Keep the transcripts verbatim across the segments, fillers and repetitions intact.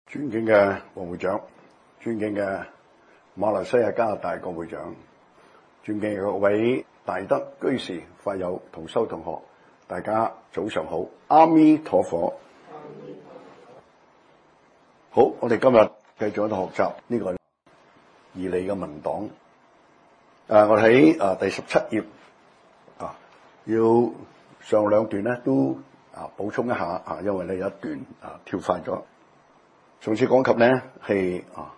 尊敬嘅黃會長，尊敬嘅馬來西亞加拿大國會長，尊敬嘅各位大德居士、法友同修同學，大家早上好，阿彌陀佛。好，我哋今日繼續喺度學習呢個義理嘅文檔。誒，我喺誒第十七頁啊，要上兩段咧都啊補充一下啊，因為咧有一段啊跳快咗。上次講及咧係啊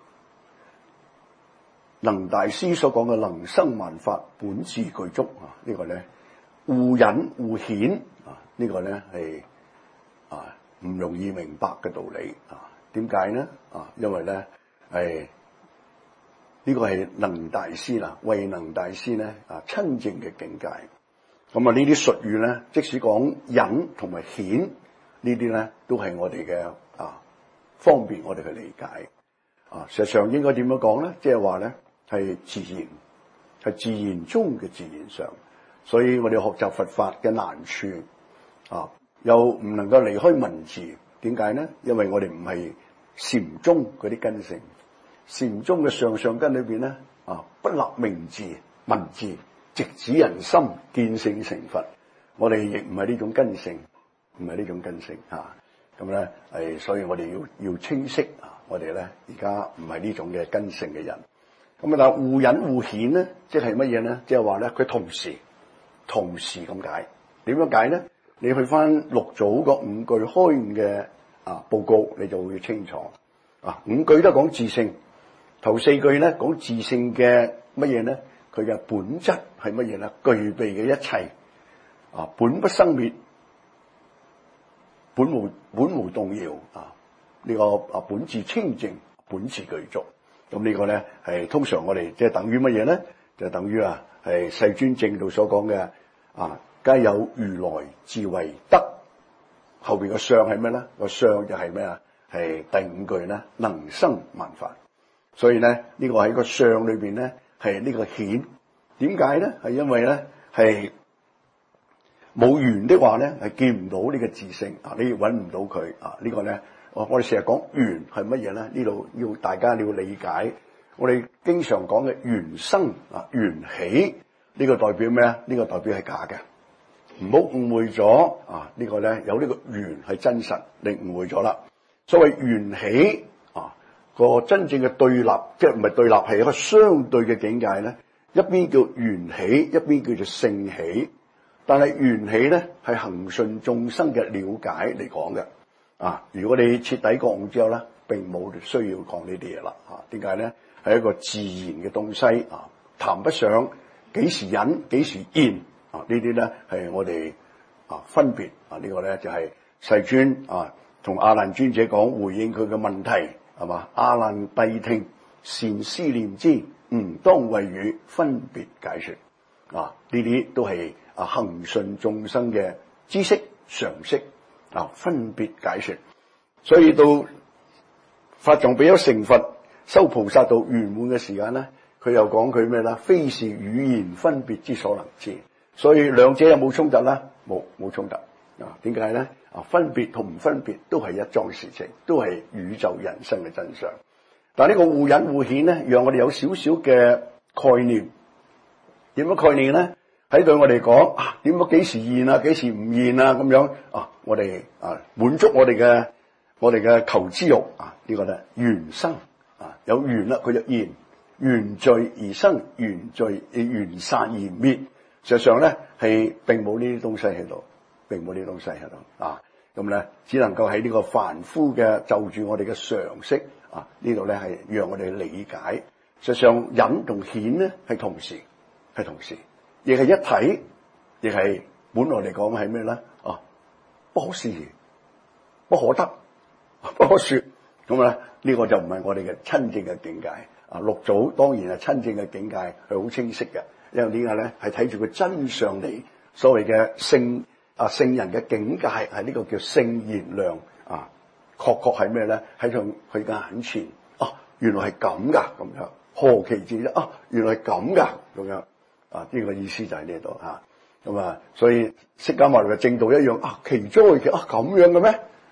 能大師所講嘅能生萬法本自具足啊，這個、呢個咧互隱互顯啊，這個、呢個咧係啊唔容易明白嘅道理啊。點解呢？啊，因為咧係呢個係能大師啦，慧能大師咧啊親證嘅境界。咁啊呢啲術語咧，即使講隱同埋顯呢啲咧，都係我哋嘅啊。方便我哋去理解啊，實際上應該點樣講咧？即係話咧係自然，係自然中嘅自然上。所以我哋學習佛法嘅難處啊，又唔能夠離開文字。點解咧？因為我哋唔係禪宗嗰啲根性，禪宗嘅上上根裏邊咧啊，不立名字文字，直指人心，見性成佛。我哋亦唔係呢種根性，唔係呢種根性啊。咁咧係，所以我哋要要清晰啊！我哋咧而家唔係呢種嘅根性嘅人。咁啊，但係互隱互顯咧，即係乜嘢咧？即係話咧，佢同時同時咁解。點樣解咧？你去翻六祖嗰五句開悟嘅啊報告，你就會清楚啊。五句都講自性，頭四句咧講自性嘅乜嘢咧？佢嘅本質係乜嘢咧？具備嘅一切啊，本不生滅。本無本無動搖啊！呢、這個啊本自清淨，本自具足。咁呢個咧係通常我哋即係等於乜嘢咧？就等於啊係世尊正道所講嘅啊，皆有如來智慧德。後邊個相係咩咧？個相就係咩啊？係第五句咧，能生萬法。所以咧呢、這個喺個相裏邊咧係呢個顯。點解咧？係因為咧係。冇緣的話咧，係見唔到呢個自性啊！你揾唔到佢啊！這個、呢個咧，我我哋成日講緣係乜嘢咧？呢度要大家你要理解。我哋經常講嘅緣生啊，緣起呢、這個代表咩啊？呢、這個代表係假嘅，唔好誤會咗啊！這個、呢個咧有呢個緣係真實，你誤會咗啦。所謂緣起啊，個真正嘅對立，即係唔係對立，係一個相對嘅境界咧。一邊叫緣起，一邊叫做性起。但係緣起咧係恆順眾生嘅了解嚟講嘅啊！如果你徹底覺悟之後咧，並冇需要講呢啲嘢啦啊！點解咧？係一個自然嘅東西啊，談不上幾時隱幾時現啊！呢啲咧係我哋啊分別啊！呢個咧就係世尊啊同阿難尊者講回應佢嘅問題係嘛？阿難諦聽，善思念之，吾當為汝分別解說啊！呢啲都係。啊，恆順眾生嘅知識常識啊，分別解說。所以到法藏比丘成佛、修菩薩道圓滿嘅時間咧，佢又講佢咩啦？非是語言分別之所能知。所以兩者有冇衝突啦？冇冇衝突啊？點解咧？啊，分別同唔分別都係一樁事情，都係宇宙人生嘅真相。但係呢個互隱互顯咧，讓我哋有少少嘅概念。點樣概念咧？喺對我哋講啊，點解幾時現啊，幾時唔現啊？咁樣啊，我哋啊滿足我哋嘅我哋嘅求知欲啊，這個、呢個咧緣生啊，有緣啦，佢就現，緣聚而生，緣聚緣散而滅。實際上咧係並冇呢啲東西喺度，並冇呢啲東西喺度啊。咁咧只能夠喺呢個凡夫嘅就住我哋嘅常識啊，呢度咧係讓我哋理解。實際上隱同顯咧係同時，係同時。亦係一體，亦係本來嚟講係咩咧？啊，不可思議，不可得，不可說。咁咧呢個就唔係我哋嘅親正嘅境界。啊，六祖當然係親正嘅境界，係好清晰嘅。因為點解咧？係睇住佢真相嚟，所謂嘅聖啊聖人嘅境界係呢個叫聖賢量啊，確確係咩咧？喺佢佢嘅眼前啊，原來係咁噶，咁樣何其自啊，原來係咁噶，咁樣。啊！呢、這個意思就喺呢度嚇，咁啊，所以釋迦牟尼嘅正道一樣啊，奇哉奇啊咁樣嘅咩？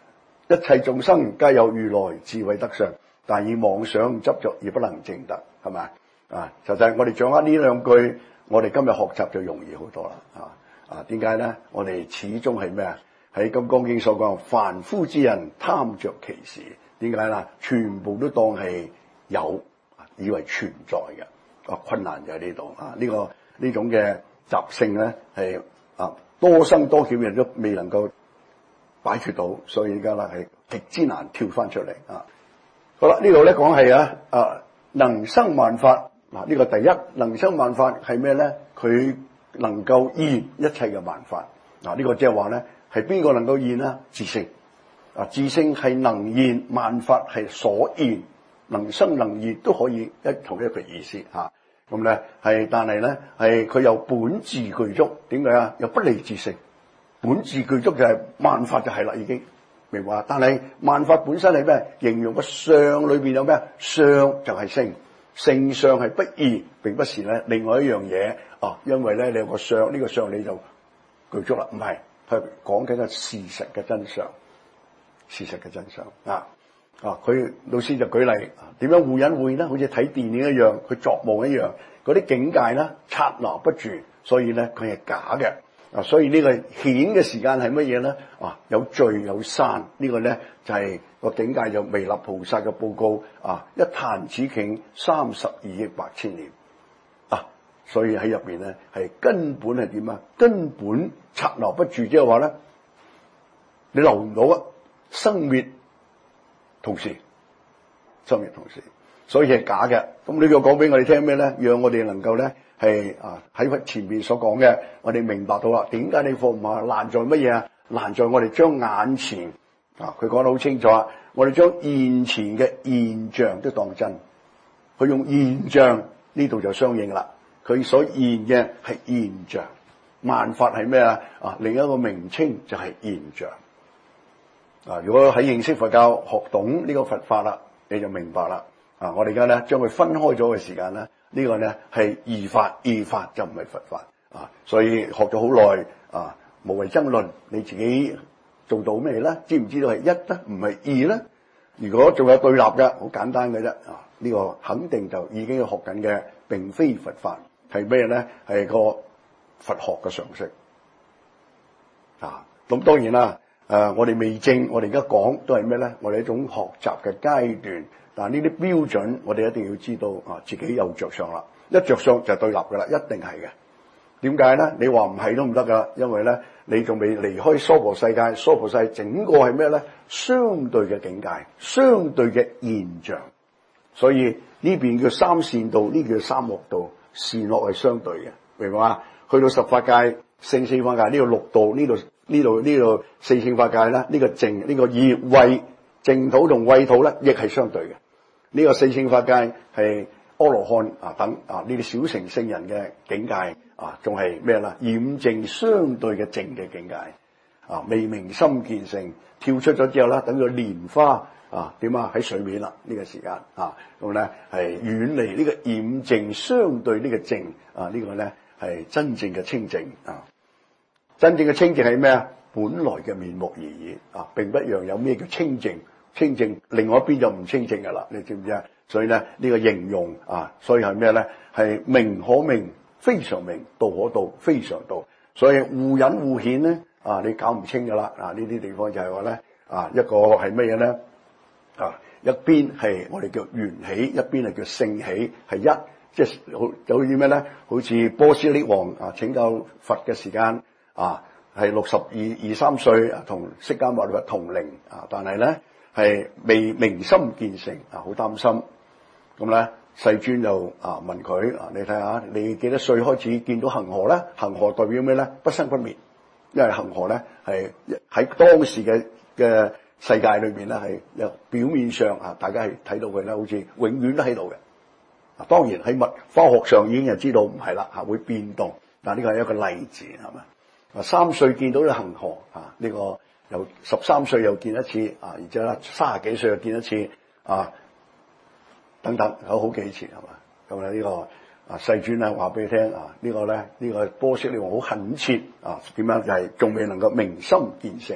一切眾生皆有如來智慧德相，但以妄想執着而不能證得，係咪啊？實際我哋掌握呢兩句，我哋今日學習就容易好多啦。啊啊，點解咧？我哋始終係咩啊？喺《金剛經》所講，凡夫之人貪着其事，點解啦？全部都當係有，以為存在嘅。啊，困難就喺呢度啊！呢、這個呢種嘅習性咧，係啊多生多劫人都未能夠擺脫到，所以而家咧係極之難跳翻出嚟啊！好啦，呢度咧講係啊啊能生萬法嗱，呢個第一能生萬法係咩咧？佢能夠現一切嘅萬法嗱，呢個即係話咧係邊個能夠現啊？自性啊，自性係能現萬法，係所現，能生能現都可以一同一個意思嚇。咁咧係，但係咧係佢有本自具足，點解啊？又不離自性，本自具足就係萬法就係啦，已經明白。但係萬法本身係咩？形容個相裏邊有咩？相就係性，性相係不異，並不是咧另外一樣嘢啊。因為咧你有個相，呢、這個相你就具足啦，唔係，係講緊個事實嘅真相，事實嘅真相啊。啊！佢老師就舉例，點樣互隱互現咧？好似睇電影一樣，佢作夢一樣，嗰啲境界咧剎那不住，所以咧佢係假嘅。啊，所以呢個顯嘅時間係乜嘢咧？啊，有聚有散，這個、呢個咧就係、是、個境界就彌勒菩薩嘅報告啊！一彈指頃，三十二億八千年啊！所以喺入邊咧係根本係點啊？根本剎那不住，即係話咧，你留唔到啊，生滅。同時，生滅同時，所以係假嘅。咁呢個講俾我哋聽咩咧？讓我哋能夠咧係啊喺前面所講嘅，我哋明白到啦。點解你放唔下？難在乜嘢啊？難在我哋將眼前啊，佢講得好清楚啊。我哋將現前嘅現象都當真，佢用現象呢度就相應啦。佢所現嘅係現象，萬法係咩啊？啊，另一個名稱就係現象。啊！如果喺認識佛教學懂呢個佛法啦，你就明白啦。啊！我哋而家咧將佢分開咗嘅時間咧，呢個咧係異法，異法就唔係佛法啊。所以學咗好耐啊，無謂爭論。你自己做到咩咧？知唔知道係一咧？唔係二咧？如果仲有對立嘅，好簡單嘅啫。啊！呢個肯定就已經要學緊嘅，並非佛法，係咩咧？係個佛學嘅常識啊。咁當然啦。誒、呃，我哋未證，我哋而家講都係咩咧？我哋一種學習嘅階段，但係呢啲標準，我哋一定要知道啊，自己有着相啦。一着相就係對立噶啦，一定係嘅。點解咧？你話唔係都唔得噶，因為咧你仲未離開娑婆世界，娑婆世界整個係咩咧？相對嘅境界，相對嘅現象。所以呢邊叫三善道，呢叫三惡道，善惡係相對嘅，明白嘛？去到十法界、聖四法界，呢度六道，呢度。呢度呢度四聖法界咧，呢、這個淨呢個業位淨土同穢土咧，亦係相對嘅。呢、這個四聖法界係阿羅漢啊等啊呢啲小乘聖人嘅境界啊，仲係咩啦？染淨相對嘅淨嘅境界啊，未明心見性，跳出咗之後咧，等個蓮花啊點啊喺水面啦呢、這個時間啊，咁咧係遠離呢個染淨相對呢個淨啊，這個、呢個咧係真正嘅清淨啊。真正嘅清淨係咩啊？本來嘅面目而已啊，並不一樣。有咩叫清淨？清淨另外一邊就唔清淨噶啦，你知唔知啊？所以咧呢、這個形容啊，所以係咩咧？係名可名，非常名；道可道，非常道。所以互隱互顯咧啊，你搞唔清噶啦啊！呢啲地方就係話咧啊，一個係乜嘢咧啊？一邊係我哋叫緣起，一邊係叫性起，係一即係好就好似咩咧？好似波斯匿王啊拯救佛嘅時間。啊，係六十二二三歲啊，同釋迦牟尼佛同齡啊，但係咧係未明心見性啊，好擔心。咁咧世尊就啊問佢啊，你睇下你幾多歲開始見到恒河咧？恒河代表咩咧？不生不滅，因為恒河咧係喺當時嘅嘅世界裏邊咧係有表面上啊，大家係睇到佢咧好似永遠都喺度嘅。啊，當然喺物科學上已經係知道唔係啦，嚇會變動。但呢個係一個例子係咪？啊，三歲見到啲恒河啊，呢、這個由十三歲又見一次啊，而且咧三十幾歲又見一次啊，等等有好幾次係嘛？咁咧呢個啊世尊咧話俾你聽啊，這個、呢個咧呢個波斯匿王好懇切啊，點樣就係仲未能夠明心見性，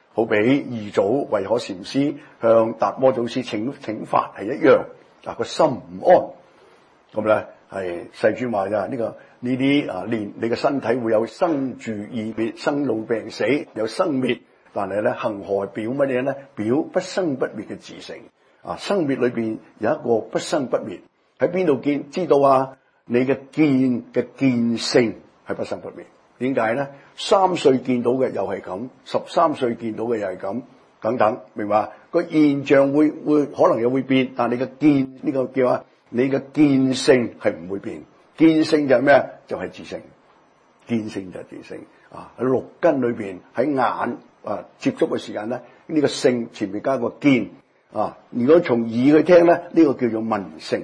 好比二祖慧可禪師向達摩祖師請請法係一樣，啊個心唔安，咁咧係世尊話咋呢個呢啲啊連你嘅身體會有生住異滅、生老病死，有生滅，但係咧恒河表乜嘢咧？表不生不滅嘅自性啊！生滅裏邊有一個不生不滅，喺邊度見？知道啊？你嘅見嘅見性係不生不滅。點解咧？三歲見到嘅又係咁，十三歲見到嘅又係咁，等等，明白？個現象會會可能又會變，但係你嘅見呢、這個叫啊，你嘅見性係唔會變。見性就係咩啊？就係、是、自性。見性就係自性啊！喺六根裏邊，喺眼啊接觸嘅時間咧，呢、這個性前面加個見啊。如果從耳去聽咧，呢、這個叫做聞性。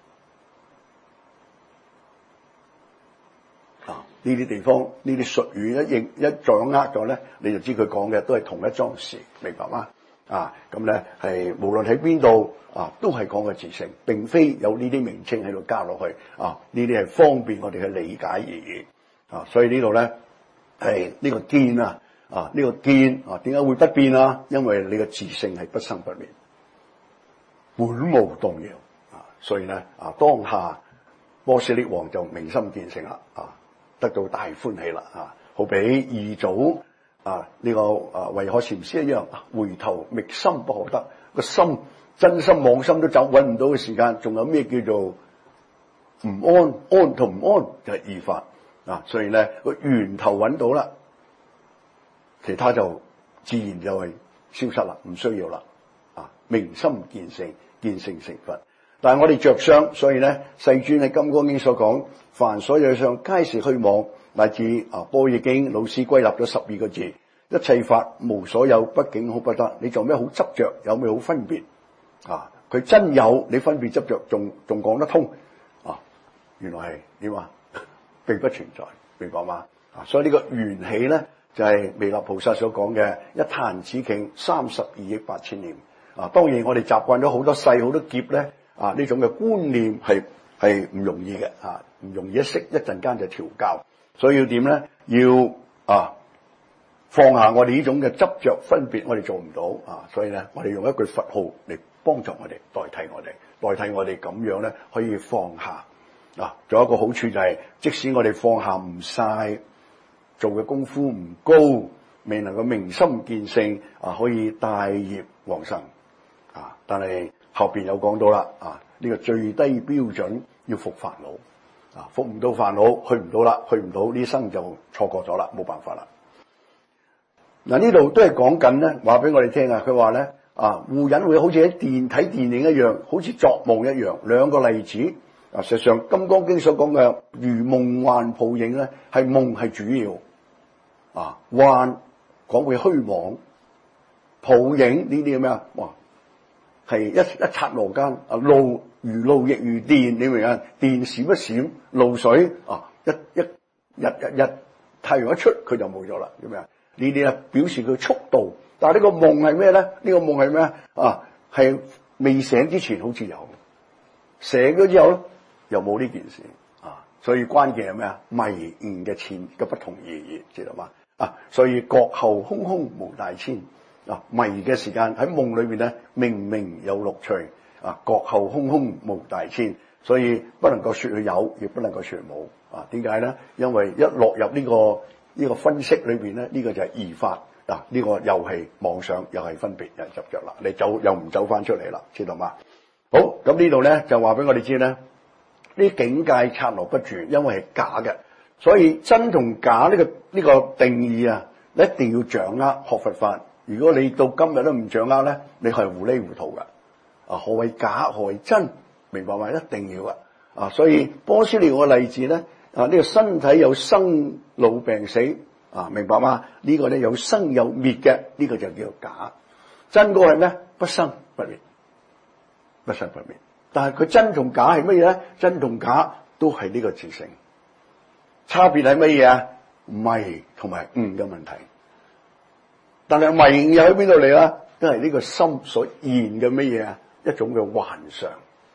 呢啲地方，呢啲術語一應一掌握咗咧，你就知佢講嘅都係同一樁事，明白嗎？啊，咁咧係無論喺邊度啊，都係講嘅自性，並非有呢啲名稱喺度加落去啊。呢啲係方便我哋去理解而已啊。所以呢度咧係呢個見啊啊呢個見啊，點解會不變啊？因為你嘅自性係不生不滅，本無動搖啊。所以咧啊，當下波斯匿王就明心見性啦啊！得到大歡喜啦啊！好比二祖啊呢、這個啊慧可禪師一樣，回頭覓心不可得，個心真心妄心都走揾唔到嘅時間，仲有咩叫做唔安？安同唔安就係二法啊！所以咧個源頭揾到啦，其他就自然就係消失啦，唔需要啦啊！明心見性，見性成佛。但係我哋着相，所以咧世尊喺《金剛經》所講，凡所有相，皆是虛妄，乃至啊《般若經》老師歸納咗十二個字：一切法無所有，不境好不得。你做咩好執着？有咩好分別？啊，佢真有，你分別執着，仲仲講得通啊？原來係點啊？並不存在，明白嗎？啊，所以呢個緣起咧，就係彌勒菩薩所講嘅一彈指頃，三十二億八千年。啊，當然我哋習慣咗好多世好多劫咧。啊！呢種嘅觀念係係唔容易嘅，啊唔容易一息一陣間就調教，所以要點咧？要啊放下我哋呢種嘅執着分別，我哋做唔到啊！所以咧，我哋用一句佛號嚟幫助我哋，代替我哋，代替我哋咁樣咧，可以放下啊！仲有一個好處就係、是，即使我哋放下唔晒，做嘅功夫唔高，未能夠明心見性啊，可以帶業往生啊！但係後邊有講到啦，啊呢、這個最低標準要伏煩惱，啊伏唔到煩惱，去唔到啦，去唔到呢生就錯過咗啦，冇辦法啦。嗱呢度都係講緊咧，話俾我哋聽啊，佢話咧啊護隱會好似喺電睇電影一樣，好似作夢一樣。兩個例子啊，實際上《金剛經》所講嘅如夢幻泡影咧，係夢係主要啊，幻講會虛妄，泡影呢啲咁樣哇。係一一剎那間啊，露如露亦如電，你明唔明啊？電閃一閃，露水啊，一一日日日太陽一出，佢就冇咗啦，咁樣呢啲咧表示佢速度。但係呢個夢係咩咧？呢、這個夢係咩啊？係未醒之前好似有，醒咗之後咧又冇呢件事啊。所以關鍵係咩啊？迷悟嘅前嘅不同意義，知道嘛？啊，所以覺後空空無大千。啊，迷嘅時間喺夢裏邊咧，明明有樂趣啊，覺後空空無大千，所以不能夠說佢有，亦不能夠說冇啊。點解咧？因為一落入呢、這個呢、這個分析裏邊咧，呢、這個就係二法嗱，呢、啊這個又係妄想，又係分別，又係執着啦。你走又唔走翻出嚟啦，知道嘛？好，咁呢度咧就話俾我哋知咧，呢啲境界剎那不住，因為係假嘅，所以真同假呢、這個呢、這個定義啊，你一定要掌握學佛法。如果你到今日都唔掌握咧，你係糊裡糊塗噶。啊，何謂假？何謂真？明白嗎？一定要噶。啊，所以波斯匿個例子咧，啊呢、這個身體有生老病死，啊明白嗎？這個、呢個咧有生有滅嘅，呢、這個就叫做假。真個係咩？不生不滅，不生不滅。但係佢真同假係乜嘢咧？真同假都係呢個自性。差別係乜嘢啊？迷同埋悟嘅問題。但係迷又喺邊度嚟啊？都係呢個心所現嘅乜嘢啊？一種嘅幻想，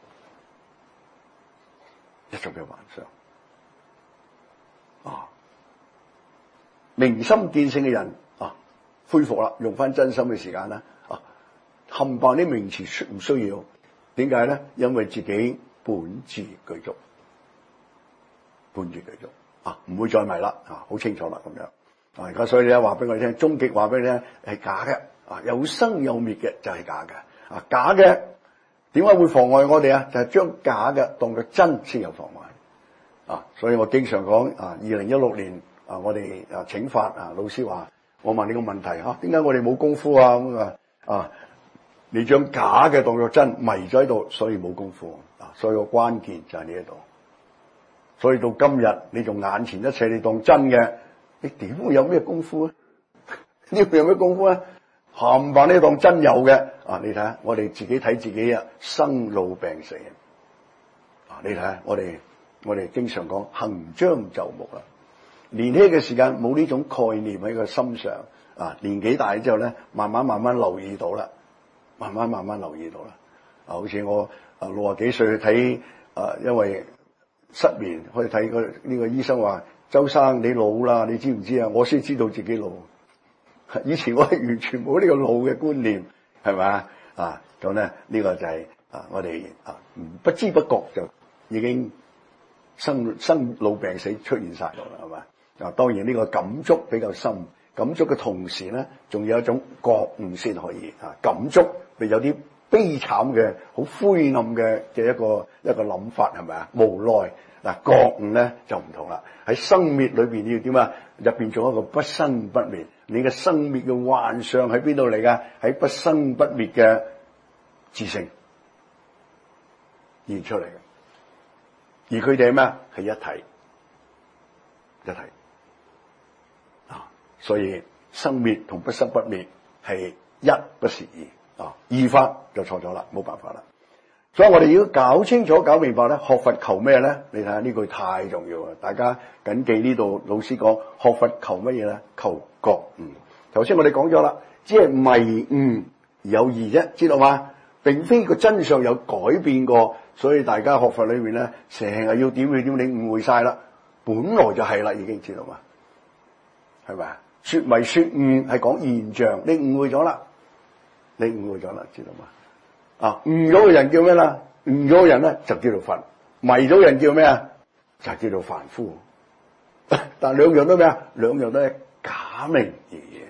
一種嘅幻想啊！明心見性嘅人啊， 恢復啦，用翻真心嘅時間啦，啊，冚唪唥啲名詞需唔需要？點解咧？因為自己本自具足，本自具足啊，唔會再迷啦，啊，好清楚啦咁樣。啊，而家所以咧話俾我哋聽，終極話俾你聽係假嘅，啊，有生有滅嘅就係假嘅，啊，假嘅點解會妨礙我哋啊？就係、是、將假嘅當作真先有妨礙，啊，所以我經常講啊，二零一六年啊，我哋啊請法啊，老師話我問你個問題嚇，點解我哋冇功夫啊？咁啊啊，你將假嘅當作真，迷咗喺度，所以冇功夫啊，所以個關鍵就係呢一度。所以到今日，你仲眼前一切你當真嘅。你點會有咩功夫啊？呢會有咩功夫啊？冚唪唥呢當真有嘅啊！你睇下，我哋自己睇自己啊，生老病死啊！你睇下，我哋我哋經常講行將就木啦。年輕嘅時間冇呢種概念喺個心上啊，年紀大之後咧，慢慢慢慢留意到啦，慢慢慢慢留意到啦。啊，好似我啊六十幾歲去睇啊，因為失眠去睇個呢個醫生話。周生，你老啦，你知唔知啊？我先知道自己老。以前我係完全冇呢個老嘅觀念，係咪啊？啊，咁咧呢個就係、是、啊，我哋啊不知不覺就已經生生老病死出現晒咗啦，係嘛？啊，當然呢個感觸比較深，感觸嘅同時咧，仲有一種覺悟先可以啊。感觸咪有啲悲慘嘅、好灰暗嘅嘅一個一個諗法，係咪啊？無奈。嗱，覺悟咧就唔同啦。喺生滅裏邊你要點啊？入邊仲有一個不生不滅。你嘅生滅嘅幻象喺邊度嚟噶？喺不生不滅嘅自性現出嚟嘅。而佢哋係咩？係一體，一體啊！所以生滅同不生不滅係一，不是二啊。二法就錯咗啦，冇辦法啦。所以我哋要搞清楚、搞明白咧，學佛求咩咧？你睇下呢句太重要啦！大家謹記呢度老師講，學佛求乜嘢咧？求覺悟。頭先我哋講咗啦，只係迷悟而有異啫，知道嗎？並非個真相有改變過，所以大家學佛裏面咧，成日要點去點，你誤會晒啦。本來就係啦，已經知道嘛？係咪啊？說迷說悟係講現象，你誤會咗啦，你誤會咗啦，知道嘛？啊，悟咗嘅人叫咩啦？悟咗嘅人咧就叫做佛，迷咗嘅人叫咩啊？就叫做凡夫。但兩樣都咩啊？兩樣都係假名而已，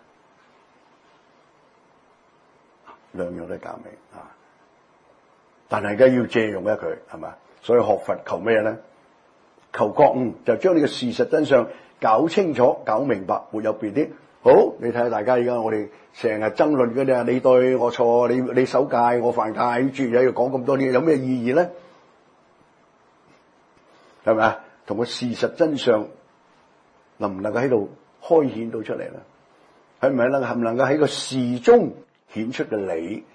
兩樣都係假名啊！但係而家要借用一佢係嘛？所以學佛求咩咧？求覺悟，就將你嘅事實真相搞清楚、搞明白，沒有別啲。好，你睇下大家而家我哋成日爭論嗰啲啊，你對我錯，你你守戒，我犯戒，諸如喺度講咁多啲，有咩意義咧？係咪啊？同個事實真相能唔能夠喺度開顯到出嚟咧？係咪能唔能夠喺個事中顯出嘅理，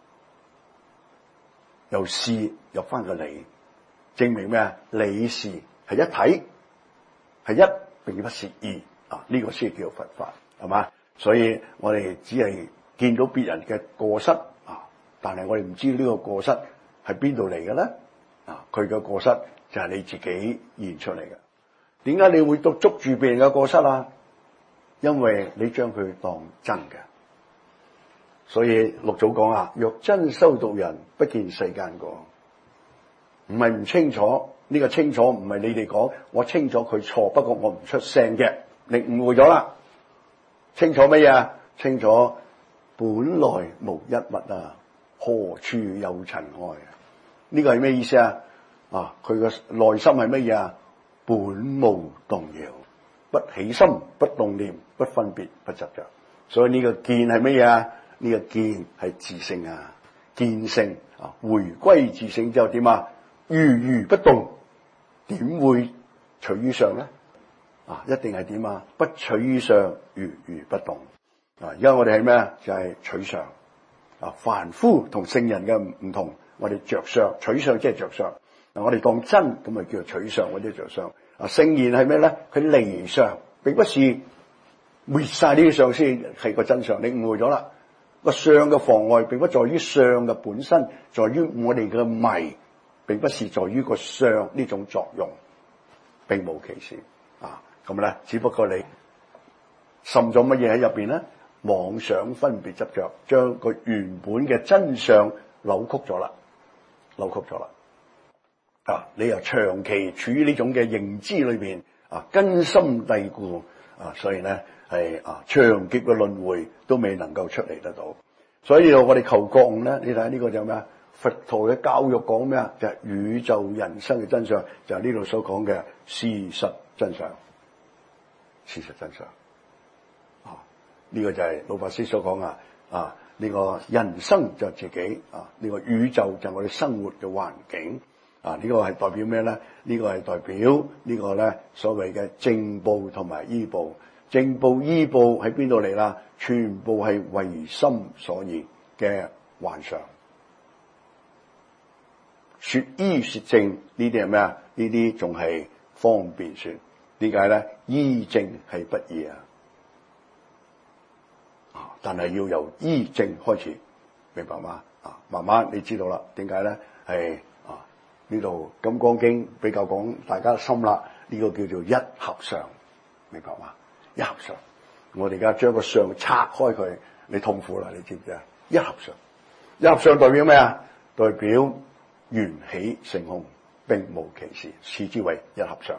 由事入翻個理，證明咩啊？理事係一體，係一並不是二啊！呢、這個先叫做佛法。係嘛？所以我哋只係見到別人嘅過失啊，但係我哋唔知呢個過失係邊度嚟嘅咧？啊，佢嘅過失就係你自己現出嚟嘅。點解你會捉捉住別人嘅過失啊？因為你將佢當真嘅。所以六祖講啊，若真修道人，不見世間過。唔係唔清楚，呢、這個清楚唔係你哋講，我清楚佢錯，不過我唔出聲嘅，你誤會咗啦。清楚乜嘢啊？清楚本來無一物啊，何處有塵埃啊？呢個係咩意思啊？啊，佢個內心係乜嘢啊？本無動搖，不起心，不動念，不分別，不執着。所以呢個見係乜嘢啊？呢、這個見係自性啊，見性啊，回歸自性之後點啊？如如不動，點會隨於上咧？啊，一定係點啊？不取於上，如如不動。啊，而家我哋係咩啊？就係、是、取上。啊，凡夫同聖人嘅唔同，我哋着相，取相即係着相。嗱，我哋當真咁咪叫做取相或者着相。啊，聖賢係咩咧？佢離相，並不是滅晒呢啲相先係個真相。你誤會咗啦。個相嘅妨礙，並不在於相嘅本身，在於我哋嘅迷，並不是在於個相呢種作用，並無其事。啊。咁咧，只不過你滲咗乜嘢喺入邊咧？ 妄想分別執着，將個原本嘅真相扭曲咗啦，扭曲咗啦。啊，你又長期處於呢種嘅認知裏邊啊，根深蒂固啊，所以咧係啊長劫嘅輪迴都未能夠出嚟得到。所以我哋求覺悟咧，你睇下呢個就咩啊？佛陀嘅教育講咩啊？就係、是、宇宙人生嘅真相，就係呢度所講嘅事實真相。事實真相啊，呢、這個就係老法師所講啊。啊，呢、這個人生就自己啊，呢、這個宇宙就係我哋生活嘅環境啊。呢、這個係代表咩咧？呢、這個係代表呢個咧所謂嘅正報同埋依報。正報依報喺邊度嚟啦？全部係唯心所現嘅幻想。說依說正呢啲係咩啊？呢啲仲係方便說。點解咧？依正係不易啊！啊，但係要由依正開始，明白嗎？啊，慢慢你知道啦。點解咧？係啊，呢度《金剛經》比較講大家心啦。呢、這個叫做一合相，明白嗎？一合相，我哋而家將個相拆開佢，你痛苦啦，你知唔知啊？一合相，一合相代表咩啊？代表緣起性空，並無其事，視之為一合相。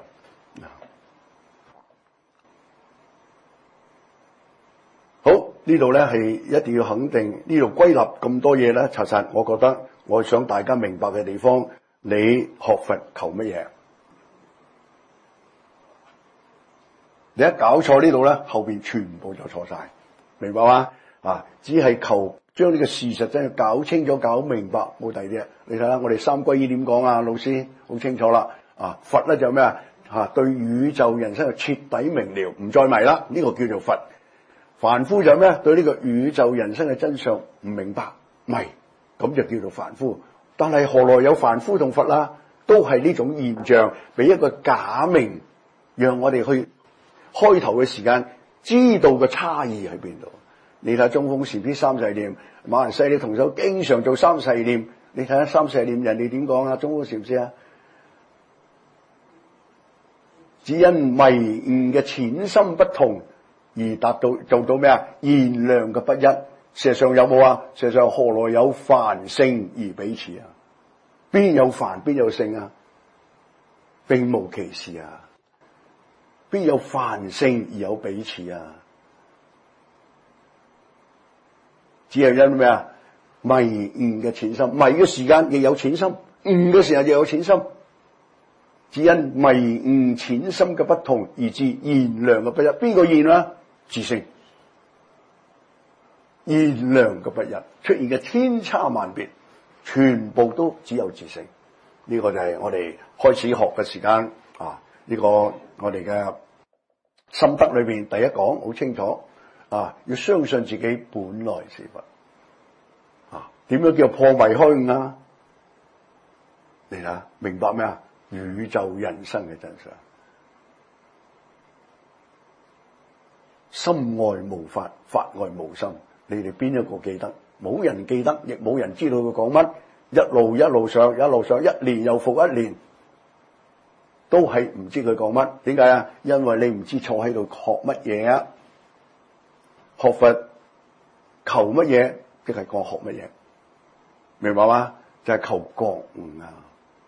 好，呢度咧係一定要肯定，呢度歸納咁多嘢咧，查實我覺得我想大家明白嘅地方，你學佛求乜嘢？你一搞錯呢度咧，後邊全部就錯晒，明白嗎？啊，只係求將呢個事實真係搞清楚、搞明白，冇第二啲。你睇下我哋三皈依點講啊？老師好清楚啦。啊，佛咧就咩啊？吓，對宇宙人生就徹底明了，唔再迷啦。呢、這個叫做佛。凡夫就咩？對呢個宇宙人生嘅真相唔明白，迷，咁就叫做凡夫。但係何來有凡夫同佛啦？都係呢種現象，俾一個假名，讓我哋去開頭嘅時間知道個差異喺邊度。你睇中峰禪師三世念，馬來西亞同修經常做三世念。你睇下三世念，人哋點講啊？中峰禪師啊，只因迷悟嘅淺深不同，而達到做到咩啊？現量嘅不一。事實上有冇啊？事實上何來有凡聖而彼此啊？邊有凡邊有聖啊？並無其事啊！邊有凡聖而有彼此啊？只係因咩啊？迷悟嘅淺深，迷嘅時間亦有淺深，悟嘅時候亦有淺深。只因迷悟淺深嘅不同，而致現量嘅不一。邊個現啊？自性。現量嘅不一出現嘅千差萬別，全部都只有自性。呢、這個就係我哋開始學嘅時間啊！呢、這個我哋嘅心得裏邊第一講好清楚啊！要相信自己本來是佛啊！點樣叫破迷開悟啊？你睇下明白咩啊？宇宙人生嘅真相，心外無法，法外無心。你哋邊一個記得？冇人記得，亦冇人知道佢講乜。一路一路上，一路上，一年又復一年，都係唔知佢講乜。點解啊？因為你唔知坐喺度學乜嘢啊？學佛求乜嘢？即係講學乜嘢？明白嗎？就係、是、求覺悟啊！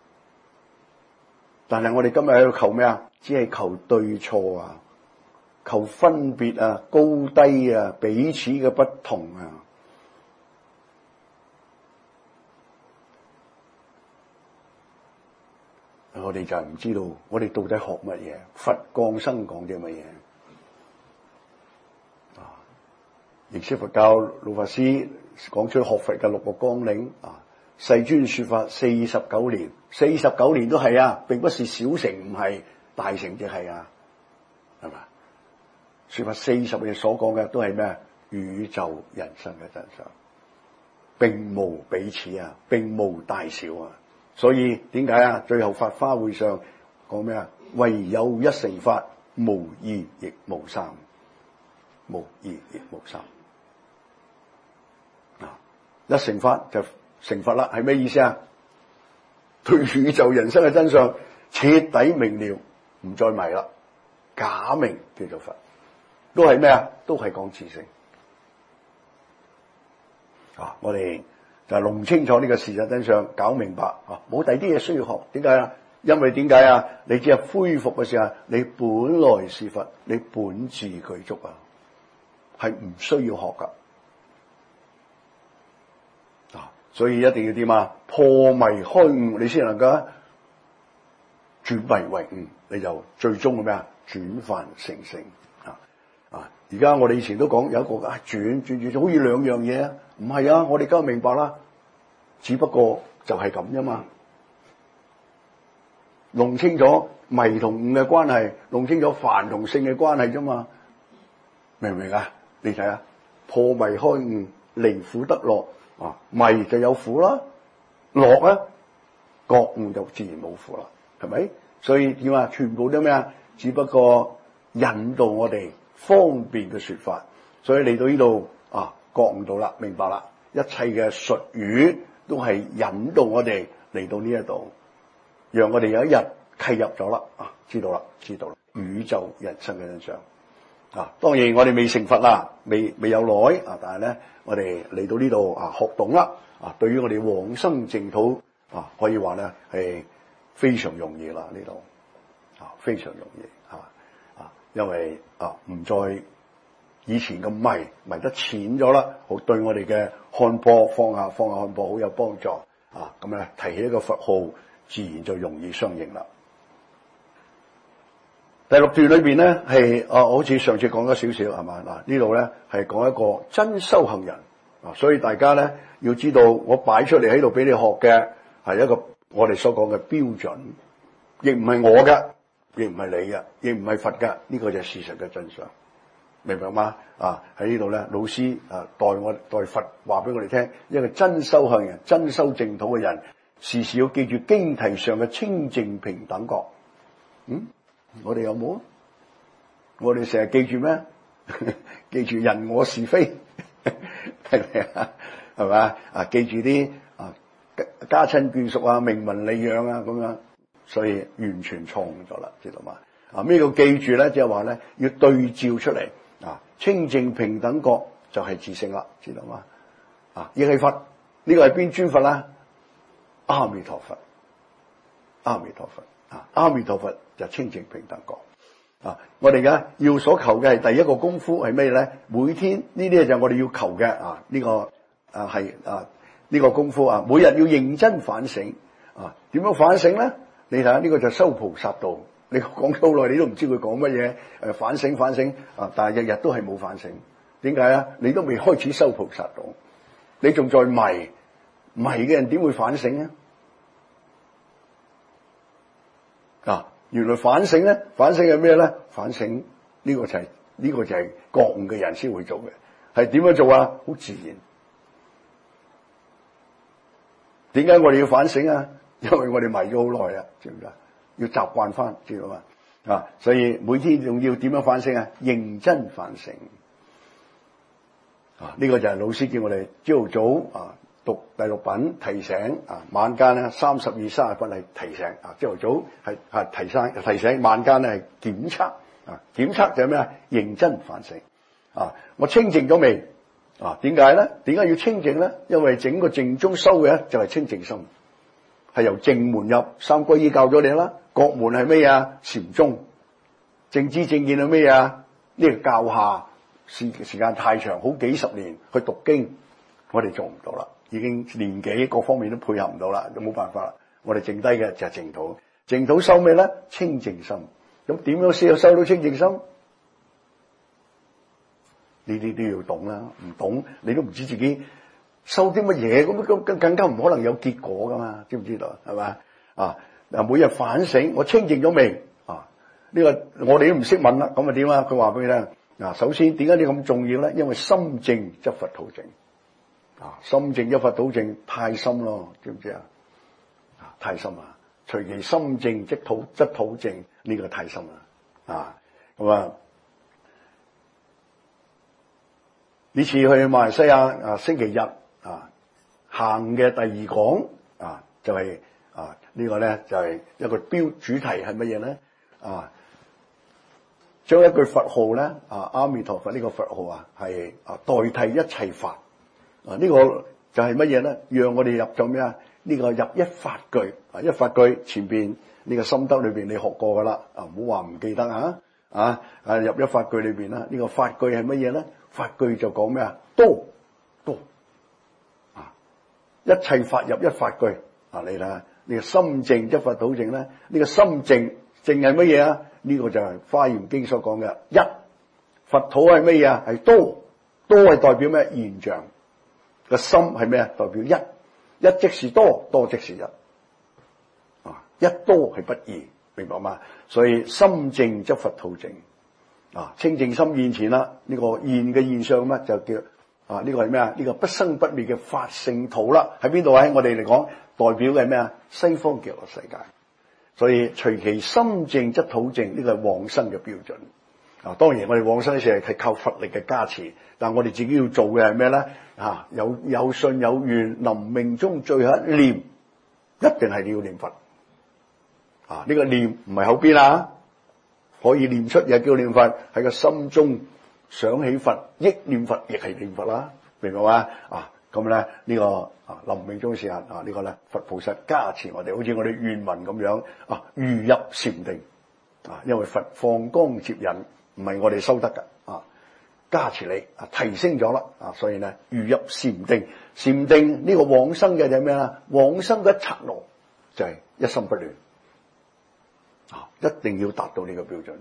但係我哋今日喺度求咩啊？只係求對錯啊，求分別啊，高低啊，彼此嘅不同啊。我哋就係唔知道，我哋到底學乜嘢？佛降生講啲乜嘢？啊，認識佛教老法師講出學佛嘅六個綱領啊。世尊說法四十九年，四十九年都係啊，並不是小乘唔係，大乘即係啊，係嘛？說法四十年所講嘅都係咩？宇宙人生嘅真相，並無彼此啊，並無大小啊。所以點解啊？最後法花會上講咩啊？唯有一乘法，無二亦無三，無二亦無三啊！一乘法就成佛啦，係咩意思啊？對宇宙人生嘅真相徹底明了，唔再迷啦，假名叫做佛，都係咩啊？都係講自性， 啊，我哋就係弄清楚呢個事實真相，搞明白啊，冇第啲嘢需要學。點解啊？因為點解啊？你只係恢復嘅時候，你本來是佛，你本自具足啊，係唔需要學噶。啊，所以一定要點啊？破迷開悟，你先能夠轉迷為悟，你就最終嘅咩啊？轉凡成聖啊！啊，而家我哋以前都講有一個啊，轉轉轉，好似兩樣嘢啊，唔係啊！我哋梗係明白啦，只不過就係咁啫嘛。弄清楚迷同悟嘅關係，弄清楚凡同聖嘅關係啫嘛，明唔明啊？你睇下，破迷開悟，離苦得樂啊！迷就有苦啦，樂啊，覺悟就自然冇苦啦，係咪？所以點啊？全部都咩啊？只不過引導我哋方便嘅說法，所以嚟到呢度啊，覺悟到啦，明白啦，一切嘅術語都係引導我哋嚟到呢一度。讓我哋有一日契入咗啦，啊，知道啦，知道啦，宇宙人生嘅真相啊！當然我哋未成佛啦，未未有耐啊，但係咧，我哋嚟到呢度啊，學懂啦啊，對於我哋往生淨土啊，可以話咧係非常容易啦，呢度啊，非常容易啊啊，因為啊唔再以前咁迷迷得淺咗啦，好對我哋嘅看破放下放下看破好有幫助啊！咁咧提起一個佛號，自然就容易相應啦。第六段裏邊咧係啊，好似上次講咗少少係嘛嗱，呢度咧係講一個真修行人啊，所以大家咧要知道，我擺出嚟喺度俾你學嘅係一個我哋所講嘅標準，亦唔係我嘅，亦唔係你嘅，亦唔係佛嘅，呢個就係事實嘅真相，明白嗎？啊喺呢度咧，老師啊代我代佛話俾我哋聽，一個真修行人、真修淨土嘅人。時時要記住經題上嘅清淨平等覺，嗯，我哋有冇啊？我哋成日記住咩？記住人我是非，係咪啊？係咪啊？記住啲啊家親眷屬啊、名聞利養啊咁樣，所以完全錯誤咗啦，知道嘛？啊咩叫記住咧？即係話咧要對照出嚟啊，清淨平等覺就係自性啦，知道嘛？啊，亦係佛，呢、這個係邊尊佛啦？阿彌陀佛，阿彌陀佛啊！阿彌陀佛就清淨平等覺啊！我哋而家要所求嘅係第一個功夫係咩咧？每天呢啲就係我哋要求嘅啊！呢、這個啊係啊呢、這個功夫啊，每日要認真反省啊！點樣反省咧？你睇下呢個就修菩薩道。你講咗好耐，你都唔知佢講乜嘢誒？反省反省啊！但係日日都係冇反省，點解啊？你都未開始修菩薩道，你仲在迷迷嘅人點會反省啊？啊！原來反省咧，反省係咩咧？反省呢個就係、是、呢、這個就係覺悟嘅人先會做嘅，係點樣做啊？好自然。點解我哋要反省啊？因為我哋迷咗好耐啊，知唔知啊？要習慣翻，知道嘛？啊！所以每天仲要點樣反省啊？認真反省。啊！呢、這個就係老師叫我哋朝頭早啊。讀第六品提醒啊，晚間咧三十二、三十分係提醒啊，朝頭早係係提醒提醒，晚間咧係檢測啊，檢測就係咩啊？認真反省啊！我清淨咗未啊？點解咧？點解要清淨咧？因為整個淨宗修嘅就係清淨心，係由淨門入，三皈依教咗你啦。覺門係咩啊？禪宗。正知正見係咩啊？呢、這個教下時時間太長，好幾十年去讀經，我哋做唔到啦。已經年紀各方面都配合唔到啦，都冇辦法啦。我哋剩低嘅就係淨土，淨土修咩咧？清淨心。咁點樣先有修到清淨心？呢啲都要懂啦，唔懂你都唔知自己修啲乜嘢，咁咁更加唔可能有結果噶嘛？知唔知道？係嘛？啊嗱，每日反省，我清淨咗未？啊呢、這個我哋都唔識問啦，咁啊點啊？佢話俾你聽嗱，首先點解你咁重要咧？因為心淨則佛土淨。啊，心淨一佛土淨太深咯，知唔知啊？啊，太深啊！隨其心淨即土則土淨，呢、這個太深啦。啊，咁啊，呢次去馬來西亞啊，星期日啊，行嘅第二講啊，就係、是、啊、這個、呢個咧就係、是、一個標主題係乜嘢咧？啊，將一句佛號咧啊，阿彌陀佛呢個佛號啊，係啊代替一切法。 啊，呢個就係乜嘢咧？讓我哋入咗咩啊？呢個入一法句啊，一法句前邊呢個心得裏邊你學過噶啦，啊唔好話唔記得啊啊啊入一法句裏邊啦，呢個法句係乜嘢咧？法句就講咩啊？多多啊，一切法入一法句啊！你睇下呢個心淨則佛土淨咧，呢個心淨淨係乜嘢啊？呢個就係《華嚴經》所講嘅一，佛土係乜嘢啊？係多，多係代表咩？現象。個心係咩啊？代表一，一即是多，多即是一。啊，一多係不二，明白嗎？所以心淨則佛土淨。啊，清淨心現前啦，呢、這個現嘅現象咩？就叫啊，呢、這個係咩啊？呢、這個不生不滅嘅法性土啦，喺邊度啊？喺我哋嚟講，代表嘅係咩啊？西方極樂世界。所以隨其心淨則土淨，呢個係往生嘅標準。啊，當然我哋往生嘅時候係靠佛力嘅加持，但我哋自己要做嘅係咩咧？啊，有有信有願，臨命中最後一念，一定係你要念佛。啊，呢、這個念唔係口邊啊，可以念出又叫念佛，喺個心中想起佛，憶念佛亦係念佛啦，明白嘛？啊，咁咧呢個啊臨命中時間啊，這個、呢個咧佛菩薩加持我哋，好似我哋願文咁樣啊，如入禪定啊，因為佛放光接引。唔係我哋收得㗎啊，加持你啊，提升咗啦啊，所以咧如入禪定，禪定呢個往生嘅就係咩啦？往生嘅剎那就係一心不亂啊，一定要達到呢個標準，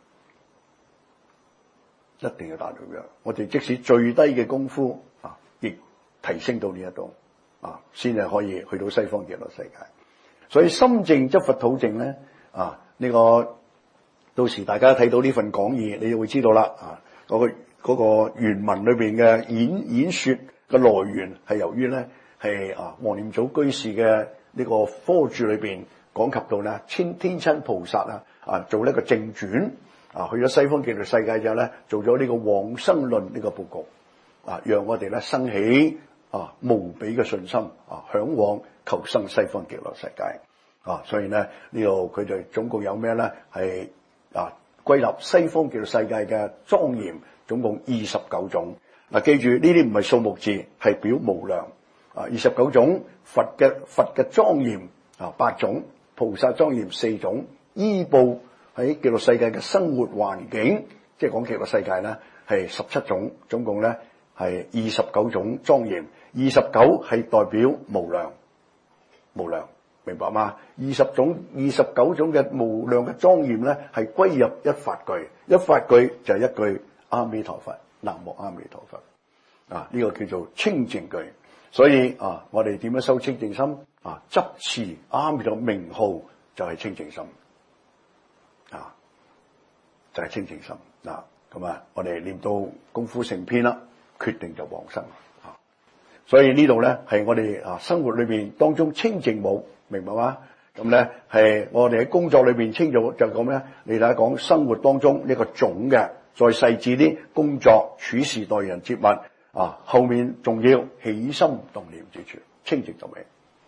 一定要達到嘅。我哋即使最低嘅功夫啊，亦提升到呢一度啊，先係可以去到西方極樂世界。所以心淨則佛土淨咧啊，呢、這個。到時大家睇到呢份講義，你就會知道啦。啊，嗰個嗰個原文裏邊嘅演演說嘅來源係由於咧係啊黃念祖居士嘅呢個科注裏邊講及到咧天天親菩薩啊啊做呢個正傳啊，去咗西方極樂世界之後咧做咗呢個往生論呢個佈局啊，讓我哋咧生起啊無比嘅信心啊，向往求生西方極樂世界啊，所以咧呢度佢就總共有咩咧係。啊，歸納西方極樂世界嘅莊嚴，總共二十九種。嗱、啊，記住呢啲唔係數目字，係表無量。啊，二十九種佛嘅佛嘅莊嚴啊，八種菩薩莊嚴四種，依報喺極樂世界嘅生活環境，即係講極樂世界咧係十七種，總共咧係二十九種莊嚴。二十九係代表無量，無量。明白嗎？二十種、二十九種嘅無量嘅莊嚴咧，係歸入一法句，一法句就係一句阿彌陀佛，南無阿彌陀佛啊！呢、這個叫做清淨句。所以啊，我哋點樣修清淨心啊？執持阿彌陀名號就係清淨心啊，就係、是、清淨心嗱。咁啊，我哋念到功夫成片啦，決定就往生啊。所以呢度咧係我哋啊生活裏邊當中清淨冇。明白嗎？咁咧係我哋喺工作裏邊清咗就講咩？你睇下講生活當中呢個總嘅，再細緻啲工作處事待人接物啊，後面仲要起心動念之處，清淨就未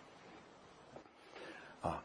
啊？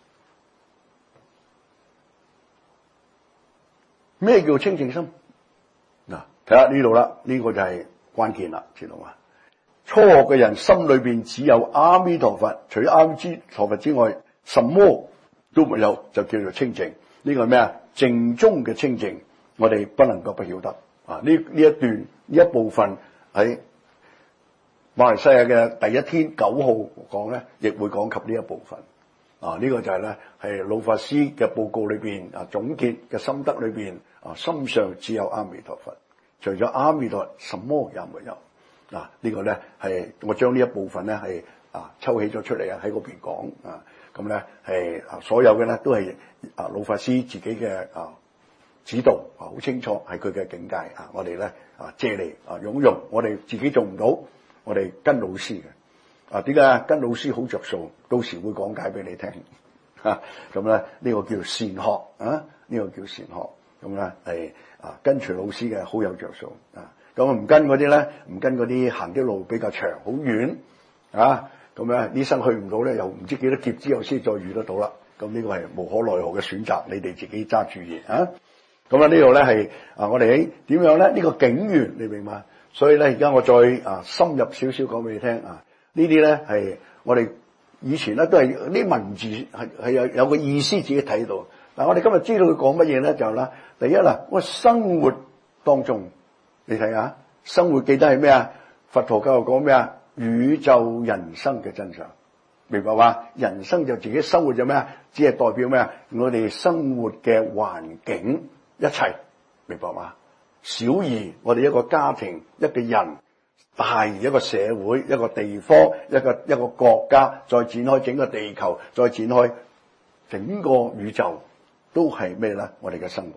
咩叫清淨心？嗱，睇下呢度啦，呢、這個就係關鍵啦，知道嘛？初學嘅人心裏邊只有阿彌陀佛，除咗阿彌陀佛之外，什麼都沒有，就叫做清淨。呢個係咩啊？淨中嘅清淨，我哋不能夠不曉得啊！呢呢一段呢一部分喺馬來西亞嘅第一天九號講咧，亦會講及呢一部分啊。呢、這個就係咧係老法師嘅報告裏邊啊總結嘅心得裏邊啊，心上只有阿彌陀佛，除咗阿彌陀佛，什麼也沒有。嗱、啊，這個、呢個咧係我將呢一部分咧係啊抽起咗出嚟啊，喺嗰邊講啊，咁咧係啊所有嘅咧都係啊老法師自己嘅啊指導啊，好清楚係佢嘅境界啊，我哋咧啊借嚟啊擁用，我哋自己做唔到，我哋跟老師嘅啊，點解跟老師好着數？到時會講解俾你聽嚇，咁咧呢個叫善學啊，呢、這個叫善學，咁咧係啊跟隨老師嘅好有着數啊。咁唔跟嗰啲咧，唔跟嗰啲行啲路比較長，好遠啊！咁樣呢生去唔到咧，又唔知幾多劫之後先再遇得到啦。咁呢個係無可奈何嘅選擇，你哋自己揸主意啊！咁啊呢度咧係啊，我哋喺點樣咧？呢、這個境緣你明嘛？ 所以咧，而家我再啊深入少少講俾你聽啊，呢啲咧係我哋以前咧都係啲文字係係有有個意思自己睇到。嗱，我哋今日知道佢講乜嘢咧，就係啦，第一啦，我生活當中，你睇下，生活記得係咩啊？佛陀教育講咩啊？宇宙人生嘅真相，明白嘛？人生就自己生活就咩啊？只係代表咩啊？我哋生活嘅環境一切，明白嘛？小而我哋一個家庭，一個人；大而一個社會，一個地方，一個一個國家，再展開整個地球，再展開整個宇宙，都係咩咧？我哋嘅生活。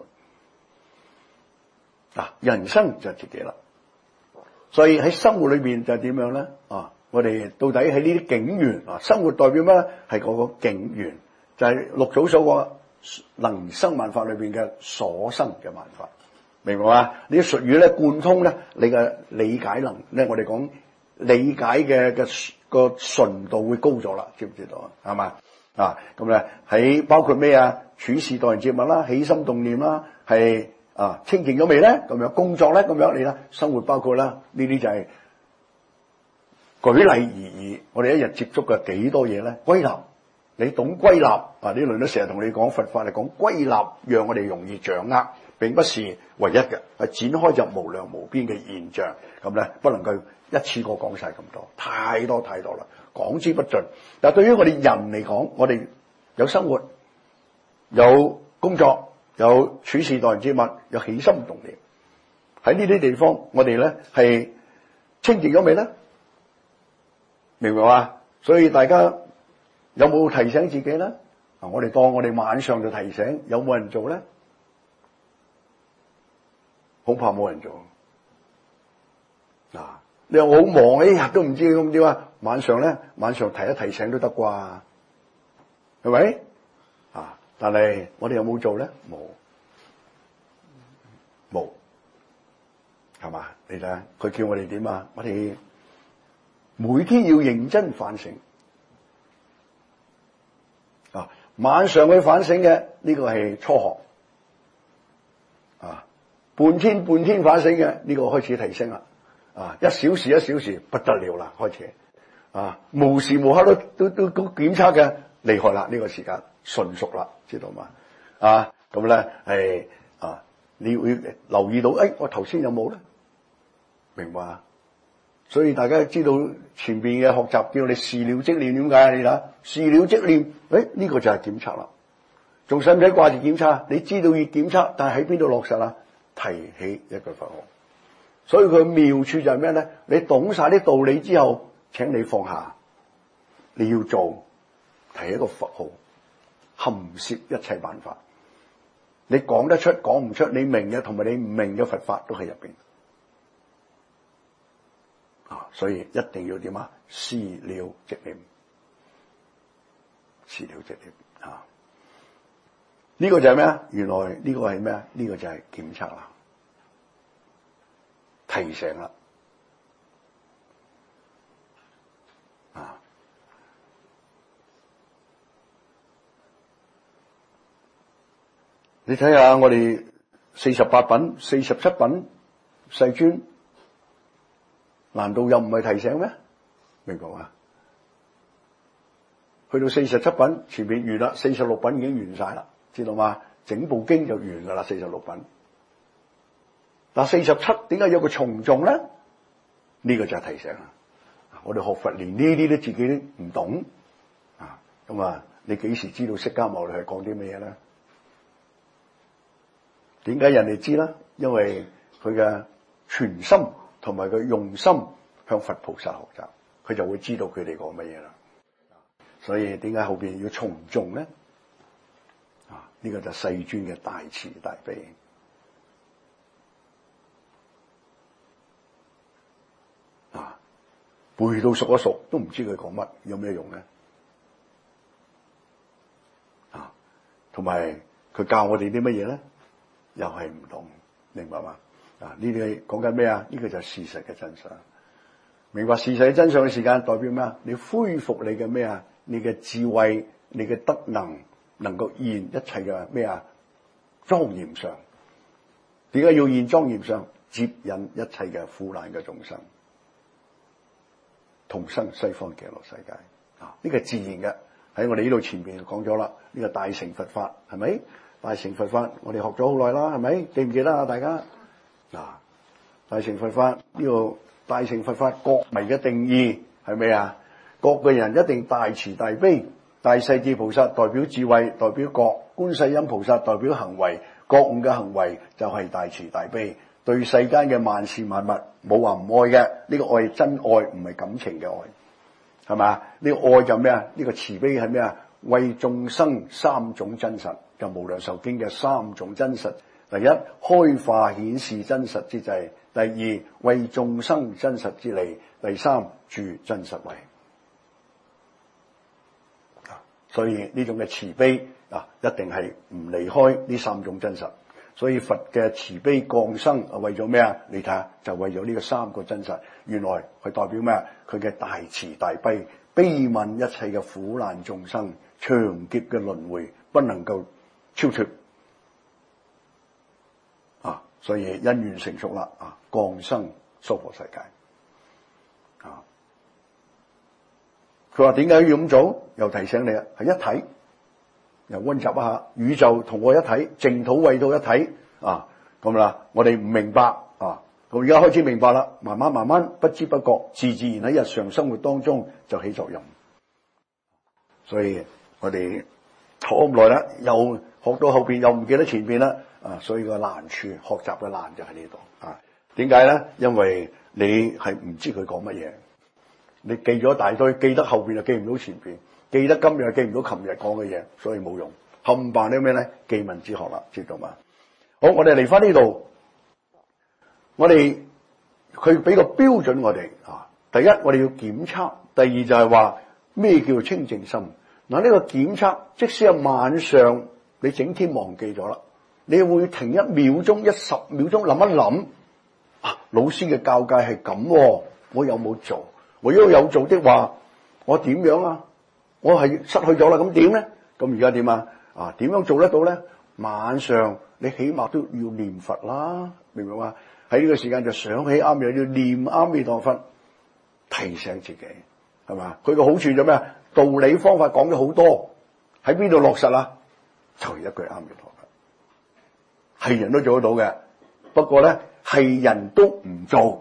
嗱，人生就係自己啦。所以喺生活裏邊就係點樣咧？啊，我哋到底喺呢啲境緣啊，生活代表咩咧？係嗰個境緣，就係、是、六祖所講能生萬法裏邊嘅所生嘅萬法，明白嘛？呢啲術語咧貫通咧，你嘅理解能咧，我哋講理解嘅嘅個純度會高咗啦，知唔知道啊？係嘛？啊，咁咧喺包括咩啊？處事待人接物啦，起心動念啦，係。啊，清淨咗未咧？咁樣工作咧？咁樣你啦，生活包括啦，呢啲就係舉例而已。我哋一日接觸嘅幾多嘢咧？歸納，你懂歸納啊？呢輪都成日同你講佛法嚟講歸納，讓我哋容易掌握，並不是唯一嘅，係展開就無量無邊嘅現象。咁咧，不能夠一次過講晒咁多，太多太多啦，講之不盡。但係對於我哋人嚟講，我哋有生活，有工作。有處事待人接物，有起心動念，喺呢啲地方，我哋咧係清淨咗未咧？明唔明啊？所以大家有冇提醒自己咧？啊，我哋當我哋晚上就提醒，有冇人做咧？恐怕冇人做。嗱，你話我好忙，一日都唔知咁點啊？晚上咧，晚上提一提醒都得啩？係咪？啊！但係我哋有冇做咧？冇，冇，係嘛？你睇下，佢叫我哋點啊？我哋每天要認真反省啊！晚上去反省嘅呢個係初學啊，半天半天反省嘅呢個開始提升啦啊！一小時一小時不得了啦，開始啊，無時無刻都都都都檢測嘅厲害啦！呢個時間純熟啦。知道嘛？啊，咁咧係啊，你會留意到，誒、哎，我頭先有冇咧？明白啊？所以大家知道前邊嘅學習叫你事了即念，點解？你睇事了即念，誒、哎，呢、這個就係檢測啦。仲使唔使掛住檢測？你知道要檢測，但係喺邊度落實啊？提起一句佛號。所以佢妙處就係咩咧？你懂晒啲道理之後，請你放下，你要做提一個佛號。含攝一切辦法，你講得出講唔出，你明嘅同埋你唔明嘅佛法都喺入邊啊！所以一定要點啊？事了即念，事了即念啊！呢、這個就係咩啊？原來呢個係咩啊？呢、這個就係檢測啦，提醒啦啊！你睇下我哋四十八品、四十七品世尊，難道又唔係提醒咩？明白嘛？去到四十七品前面完啦，四十六品已經完晒啦，知道嘛？整部經就完噶啦，四十六品。嗱，四十七點解有個重重咧？呢、這個就係提醒啦。我哋學佛連呢啲都自己都唔懂啊，咁啊，你幾時知道釋迦牟尼係講啲咩嘢咧？點解人哋知啦？因為佢嘅全心同埋佢用心向佛菩薩學習，佢就會知道佢哋講乜嘢啦。所以點解後邊要重重咧？啊，呢個就係世尊嘅大慈大悲啊！背到熟一熟都唔知佢講乜，有咩用咧？啊，同埋佢教我哋啲乜嘢咧？又係唔同，明白嘛？啊，呢啲講緊咩啊？呢、這個就係事實嘅真相。明白事實嘅真相嘅時間，代表咩啊？你恢復你嘅咩啊？你嘅智慧，你嘅德能，能夠現一切嘅咩啊？莊嚴相。點解要現莊嚴相？ 接引一切嘅苦難嘅眾生，同生西方極樂世界啊！呢個自然嘅，喺我哋呢度前面講咗啦。呢個大乘佛法係咪？大乘佛法我哋學咗好耐啦，係咪？記唔記得啊？大家啊，大乘佛法呢個大乘佛法覺迷嘅定義係咪啊？覺嘅人一定大慈大悲，大勢至菩薩代表智慧，代表覺；觀世音菩薩代表行為，覺悟嘅行為就係大慈大悲。對世間嘅萬事萬物冇話唔愛嘅，呢個愛係真愛，唔係感情嘅愛，係咪？呢個愛就咩啊？呢個慈悲係咩啊？為眾生三種真實，就無量壽經嘅三種真實。第一，開化顯示真實之際；第二，為眾生真實之理；第三，住真實位。所以呢種嘅慈悲啊，一定係唔離開呢三種真實。所以佛嘅慈悲降生啊，為咗咩啊？你睇下，就為咗呢個三個真實。原來佢代表咩啊？佢嘅大慈大悲，悲憫一切嘅苦難眾生，長劫嘅輪迴不能夠超脫啊！所以因緣成熟啦啊，降生娑婆世界啊！佢話點解要咁做？又提醒你啊，係一體。又溫習一下，宇宙同我一體，淨土穢土一體啊！咁啦，我哋唔明白啊，咁而家開始明白啦，慢慢慢慢不知不覺，自自然喺日常生活當中就起作用。所以我哋學咁耐啦，又學到後邊又唔記得前邊啦啊！所以個難處，學習嘅難就喺呢度啊！點解咧？因為你係唔知佢講乜嘢，你記咗一大堆，記得後邊就記唔到前邊。記得今日記唔到琴日講嘅嘢，所以冇用。冚唪唥啲咩咧？記文之學啦，知道嘛？好，我哋嚟翻呢度，我哋佢俾個標準我哋啊。第一，我哋要檢測；第二就係話咩叫清淨心。嗱，呢個檢測，即使係晚上你整天忘記咗啦，你會停一秒鐘、一十秒鐘諗一諗啊。老師嘅教誡係咁，我有冇做？我如果有做的話，我點樣啊？我係失去咗啦，咁點咧？咁而家點啊？啊，點樣做得到咧？晚上你起碼都要念佛啦，明唔明啊？喺呢個時間就想起啱嘢，要念阿彌陀佛，提醒自己，係嘛？佢個好處就咩啊？道理方法講咗好多，喺邊度落實啊？就係一句阿彌陀佛，係人都做得到嘅。不過咧，係人都唔做，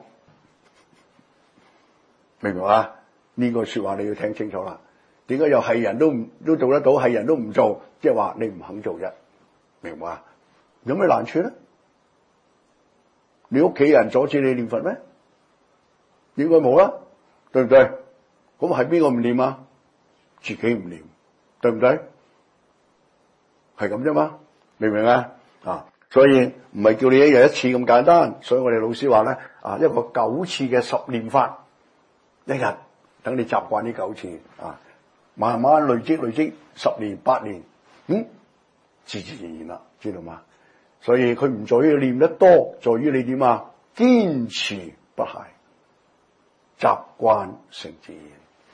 明唔明啊？呢個說話你要聽清楚啦。點解又係人都唔都做得到，係人都唔做？即係話你唔肯做啫，明白？有咩難處咧？你屋企人阻止你念佛咩？應該冇啦，對唔對？咁係邊個唔念啊？自己唔念，對唔對？係咁啫嘛，明唔明啊？啊，所以唔係叫你一日一次咁簡單。所以我哋老師話咧，啊，一個九次嘅十念法，一日等你習慣呢九次啊。慢慢累積累積十年八年，嗯，自自然然啦，知道嗎？所以佢唔在於念得多，在於你點啊？堅持不懈，習慣成自然。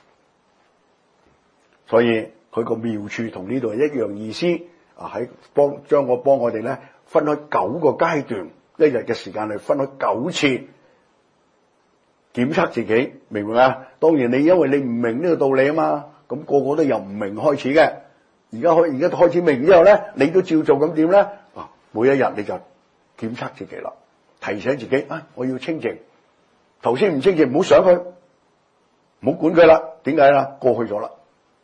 所以佢個妙處同呢度係一樣意思啊！喺幫將我幫我哋咧分開九個階段，一日嘅時間嚟分開九次檢測自己，明唔明啊？當然你因為你唔明呢個道理啊嘛。咁個個都由唔明開始嘅，而家開而家開始明之後咧，你都照做咁點咧？啊，每一日你就檢測自己啦，提醒自己啊，我要清淨。頭先唔清淨，唔好想佢，唔好管佢啦。點解啦？過去咗啦。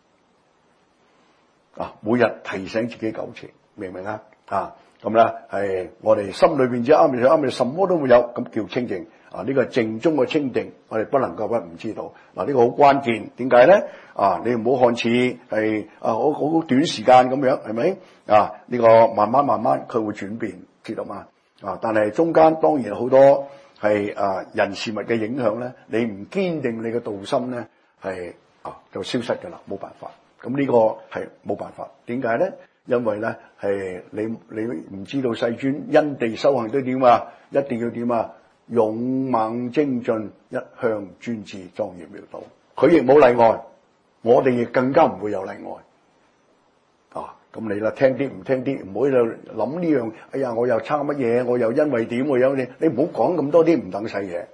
啊，每日提醒自己九次，明唔明啊？啊，咁咧係我哋心裏邊只啱咪就啱咪，什麼都沒有，咁叫清淨。啊！呢個係正宗嘅清淨，我哋不能夠不唔知道。嗱，呢個好關鍵。點解咧？啊，你唔好看似係啊，好好短時間咁樣，係咪？啊，呢個慢慢慢慢佢會轉變，知道嗎？啊，但係中間當然好多係啊人事物嘅影響咧。你唔堅定你嘅道心咧，係啊就消失㗎啦，冇辦法。咁呢個係冇辦法。點解咧？因為咧係你你唔知道世尊因地修行都點啊？一定要點啊？勇猛精進，一向專志莊嚴妙道，佢亦冇例外，我哋亦更加唔會有例外。啊，咁咁你啦，聽啲唔聽啲，唔好喺度諗呢樣。哎呀，我又差乜嘢？我又因為點？我有你，你唔好講咁多啲唔等細嘢。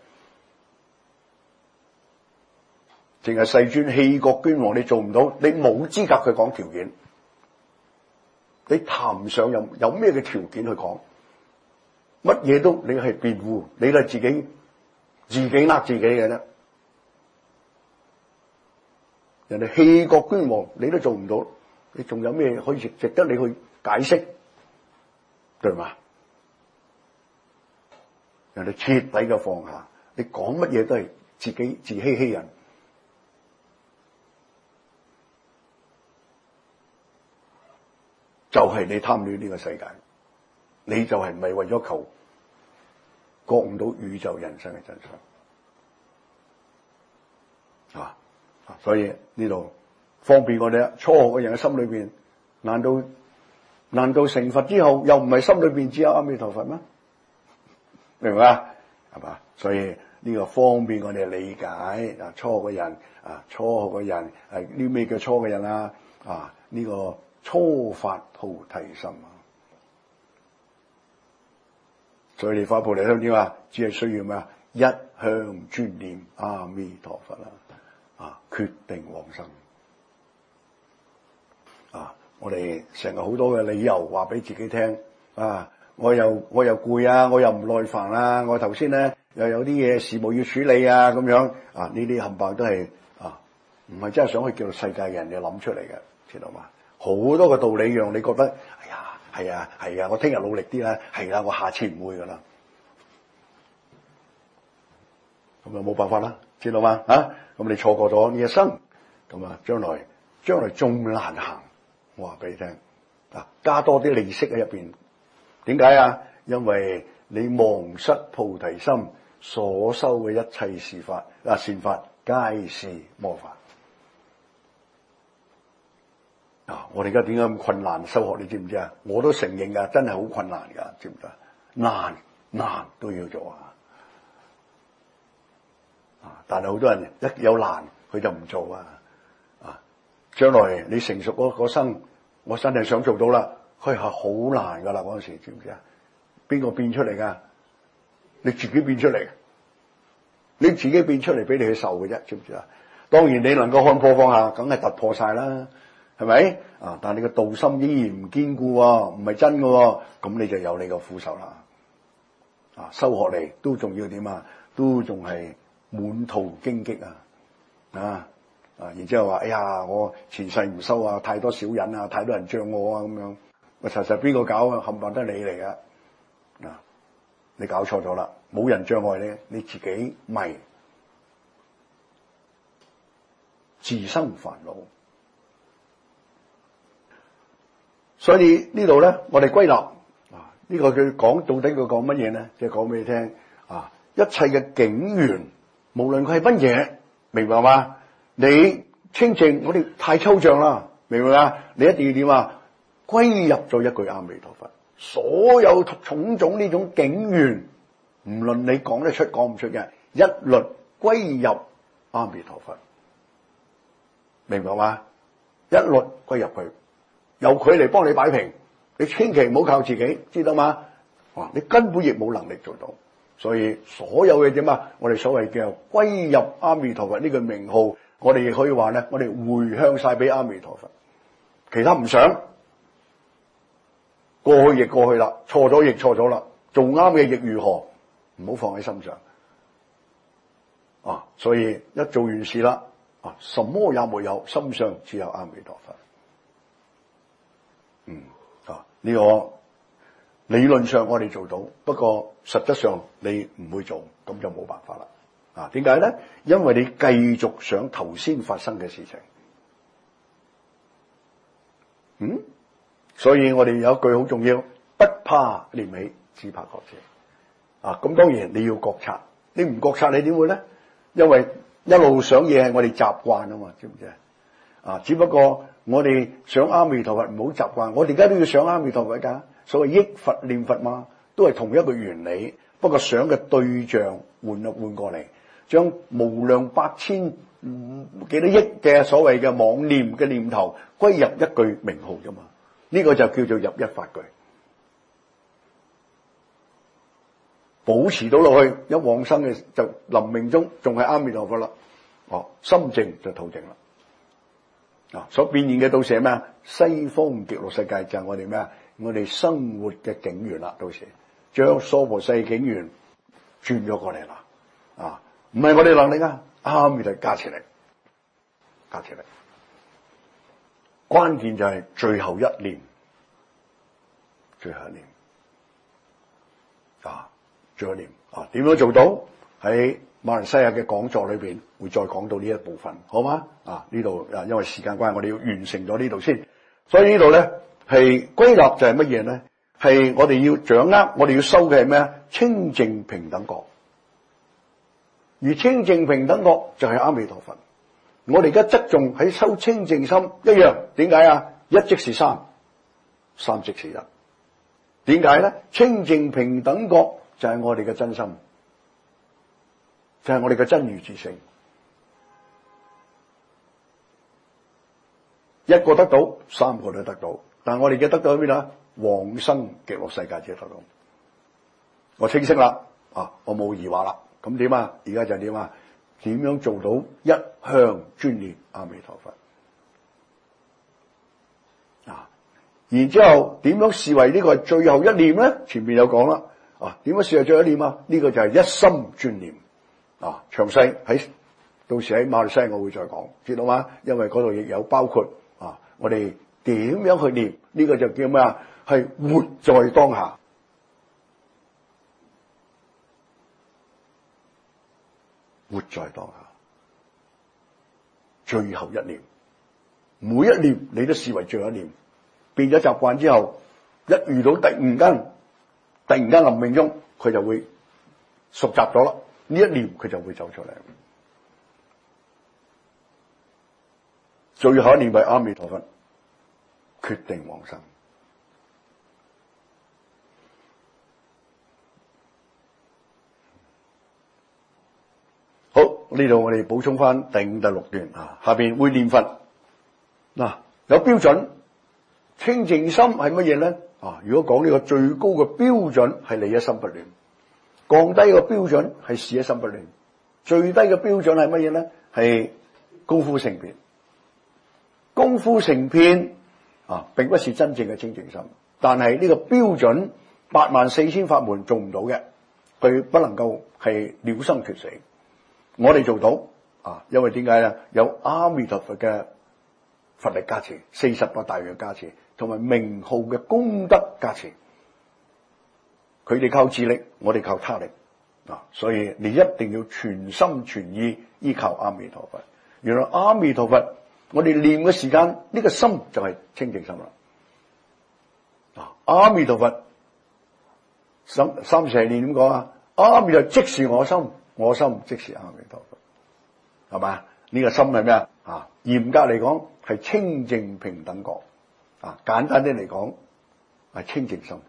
淨係世尊棄國捐王，你做唔到，你冇資格去講條件。你談唔上有有咩嘅條件去講？乜嘢都你係辯護，你係自己自己呃自己嘅啫。人哋棄國捐王，你都做唔到，你仲有咩可以值得你去解釋？對嘛？人哋徹底嘅放下，你講乜嘢都係自己自欺欺人。就係你貪戀呢個世界，你就係唔係為咗求覺悟到宇宙人生嘅真相啊！所以呢度方便我哋初學嘅人嘅心裏邊，難道難道成佛之後又唔係心裏邊只有阿彌陀佛咩？明唔明啊？係嘛？所以呢個方便我哋理解啊！初學嘅人啊，初學嘅人係呢咩叫初嘅人啊？啊呢個。初發菩提心啊！所以你發菩提心點啊？只係需要咩啊？一向專念阿彌陀佛啦！啊，決定往生啊！我哋成日好多嘅理由話俾自己聽啊！我又我又攰啊！我又唔耐煩啊！我頭先咧又有啲嘢事務要處理啊！咁樣啊，呢啲冚唪唥都係啊，唔係真係想去叫做世界人哋諗出嚟嘅，知道嘛？好多個道理讓你覺得，哎呀，係啊，係啊，我聽日努力啲啦，係啦，我下次唔會噶啦，咁就冇辦法啦，知道嘛？啊，咁你錯過咗呢一生，咁啊，將來將來仲難行。我話俾你聽，啊，加多啲利息喺入邊，點解啊？因為你忘失菩提心，所修嘅一切事法啊善法，皆是魔法。啊！我哋而家點解咁困難修學？你知唔知啊？我都承認噶，真係好困難噶，知唔知啊？難難都要做啊！啊！但係好多人一有難，佢就唔做啊！啊！將來你成熟嗰嗰生，我真係想做到啦，佢係好難噶啦嗰陣時，知唔知啊？邊個變出嚟噶？你自己變出嚟，你自己變出嚟俾你去受嘅啫，知唔知啊？當然你能夠看破放下，梗係突破晒啦。係咪啊？但係你個道心依然唔堅固喎，唔係真嘅喎，咁你就有你個苦受啦。啊，修學嚟都仲要點啊？都仲係滿途荊棘啊！啊啊，然之後話，哎呀，我前世唔修啊，太多小人啊，太多人障我啊，咁樣。喂，實實邊個搞啊？冚唪唥都係你嚟噶。啊，你搞錯咗啦，冇人障礙你，你自己迷，自生煩惱。所以呢度咧，我哋歸納啊，呢個佢講到底佢講乜嘢咧？即係講俾你聽啊，一切嘅境緣，無論佢係乜嘢，明白嘛？你清淨，我哋太抽象啦，明唔明啊？你一定要點啊？歸入咗一句阿彌陀佛，所有種種呢種境緣，唔論你講得出講唔出嘅，一律歸入阿彌陀佛，明白嘛？一律歸入去。由佢嚟幫你擺平，你千祈唔好靠自己，知道嗎？哇！你根本亦冇能力做到，所以所有嘅點啊，我哋所謂嘅歸入阿彌陀佛呢個名號，我哋亦可以話咧，我哋回向晒俾阿彌陀佛，其他唔想，過去亦過去啦，錯咗亦錯咗啦，做啱嘅亦如何，唔好放喺心上啊！所以一做完事啦，啊，什麼也沒有，心上只有阿彌陀佛。嗯啊，呢、這個理論上我哋做到，不過實質上你唔會做，咁就冇辦法啦。啊，點解咧？因為你繼續想頭先發生嘅事情。嗯，所以我哋有一句好重要，不怕念起，只怕覺遲。啊，咁當然你要覺察，你唔覺察你點會咧？因為一路想嘢係我哋習慣啊嘛，知唔知啊？啊，只不過我哋想阿彌陀佛唔好習慣，我哋而家都要想阿彌陀佛噶，所謂憶佛念佛嘛，都係同一個原理，不過想嘅對象換一換過嚟，將無量百千唔幾多億嘅所謂嘅妄念嘅念頭歸入一句名號啫嘛， 呢個就叫做入一法句，保持到落去，一往生嘅就臨命終仲係阿彌陀佛啦。哦，心靜就土靜啦。啊，所變現嘅到時係咩啊？西方極樂世界就係我哋咩啊？我哋生活嘅境緣啦，到時將娑婆世境緣轉咗過嚟啦。啊，唔係我哋能力啊，阿彌陀加持力，加持力。關鍵就係最後一念，最後一念啊，最後一念啊，點樣做到？喺馬來西亞嘅講座裏邊會再講到呢一部分，好嗎？啊，呢度啊，因為時間關係，我哋要完成咗呢度先。所以呢度咧係歸納就係乜嘢咧？係我哋要掌握，我哋要修嘅係咩啊？清淨平等覺。而清淨平等覺就係阿彌陀佛。我哋而家側重喺修清淨心一樣，點解啊？一即是三，三即是一。點解咧？清淨平等覺就係我哋嘅真心，就係我哋嘅真如自性。一個得到，三個都得到，但係我哋嘅得到喺邊啊？往生極樂世界只得到。我清晰啦，啊，我冇疑惑啦。咁點啊？而家就點啊？點樣做到一向專念阿彌陀佛啊？然之後點樣視為呢個係最後一念咧？前面有講啦，啊，點樣視為最後一念啊？呢、這個就係一心專念啊。詳細喺到時喺馬來西亞我會再講，知道嗎？因為嗰度亦有包括啊，我哋點樣去念呢、這個就叫咩啊？係活在當下。活在當下，最後一念，每一念你都視為最後一念，變咗習慣之後，一遇到突然間，突然間臨命終，佢就會熟習咗啦。呢一念佢就會走出嚟。最後一念為阿彌陀佛，決定往生。呢度我哋補充翻第五、第六段啊，下邊會念佛嗱、啊，有標準。清淨心係乜嘢咧？啊，如果講呢個最高嘅標準係你一心不亂，降低個標準係事一心不亂，最低嘅標準係乜嘢咧？係功夫成片。功夫成片啊，並不是真正嘅清淨心，但係呢個標準八萬四千法門做唔到嘅，佢不能夠係了生脫死。我哋做到啊，因為點解咧？有阿彌陀佛嘅佛力加持，四十個大願加持，同埋名號嘅功德加持。佢哋靠自力，我哋靠他力啊！所以你一定要全心全意依靠阿彌陀佛。原來阿彌陀佛，我哋念嘅時間，呢、這個心就係清淨心啦。啊，阿彌陀佛，三三成年點講啊？阿彌陀即是我心。我心即是阿彌陀佛，係嘛？呢、這個心係咩啊？啊，嚴格嚟講係清淨平等覺，啊，簡單啲嚟講係清淨心，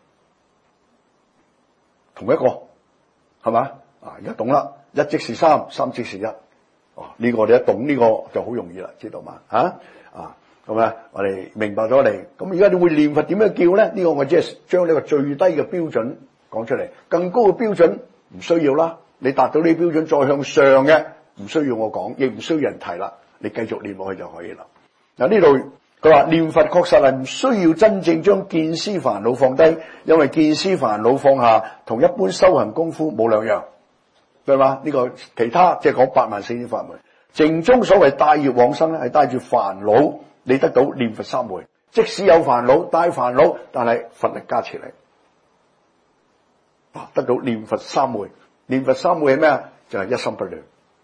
同一個，係嘛？啊，而家懂啦，一即是三，三即是一，哦，呢、這個我哋一懂呢、這個就好容易啦，知道嘛？啊，啊，咁啊，我哋明白咗嚟，咁而家你會念佛點樣叫咧？呢、這個我只係將呢個最低嘅標準講出嚟，更高嘅標準唔需要啦。你達到呢標準再向上嘅，唔需要我講，亦唔需要人提啦。你繼續念落去就可以啦。嗱，呢度佢話念佛確實係唔需要真正將見思煩惱放低，因為見思煩惱放下同一般修行功夫冇兩樣，對嘛？呢、這個其他即係講八萬四千法門，淨中所謂帶業往生咧，係帶住煩惱，你得到念佛三昧。即使有煩惱帶煩惱，但係佛力加持你，啊，得到念佛三昧。念佛三昧係咩啊？就係、是、一心不亂。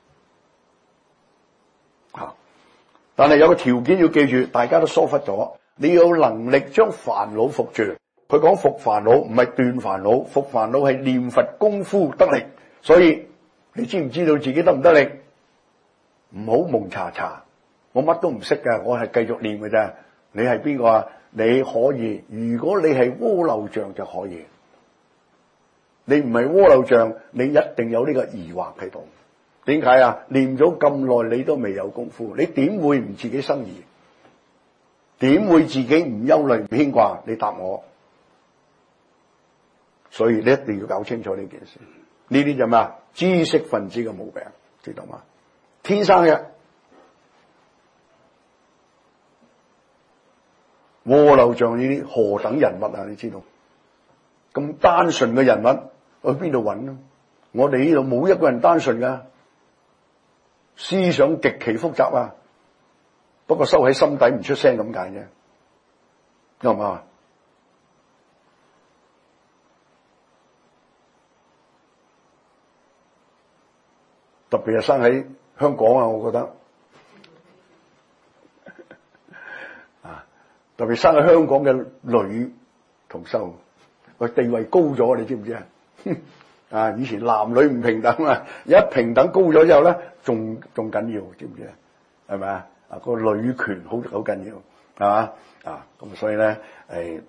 吓，但係有個條件要記住，大家都疏忽咗。你有能力將煩惱伏住。佢講伏煩惱唔係斷煩惱，伏煩惱係念佛功夫得力。所以你知唔知道自己得唔得力？唔好蒙查查，我乜都唔識㗎，我係繼續念㗎啫。你係邊個啊？你可以，如果你係阿耨像就可以。你唔係阿耨像，你一定有呢個疑惑喺度。點解啊？念咗咁耐，你都未有功夫，你點會唔自己生疑？ 點會自己唔憂慮唔牽掛？你答我。所以你一定要搞清楚呢件事。呢啲就咩啊？知識分子嘅毛病，知道嗎？天生嘅。禍漏像呢啲何等人物啊？你知道？咁單純嘅人物去邊度揾啊？我哋呢度冇一個人單純噶，思想極其複雜啊。不過收喺心底唔出聲咁解啫，啱唔啱啊？特別係生喺香港啊，我覺得啊，特別生喺香港嘅女同修，佢地位高咗，你知唔知啊？啊，以前男女唔平等啊，一平等高咗之後咧，仲仲緊要，知唔知啊？係咪啊？啊，個女權好好緊要，係嘛？啊，咁所以咧，誒，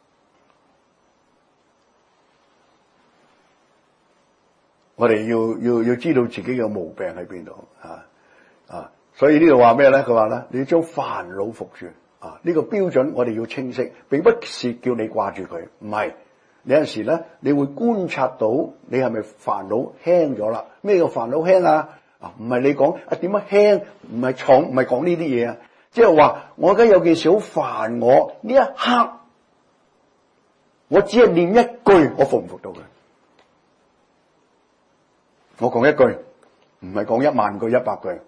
我哋要要要知道自己嘅毛病喺邊度啊啊！所以呢度話咩咧？佢話咧，你要將煩惱伏住啊！呢個標準我哋要清晰，並不是叫你掛住佢，唔係。有陣時咧，你會觀察到你係咪煩惱輕咗啦？咩叫煩惱輕啊？啊，唔係你講啊點樣輕，唔係重，唔係講呢啲嘢啊！即係話我而家有件事好煩我，呢一刻我只係念一句，我服唔服到佢？我講一句，唔係講一萬句、一百句，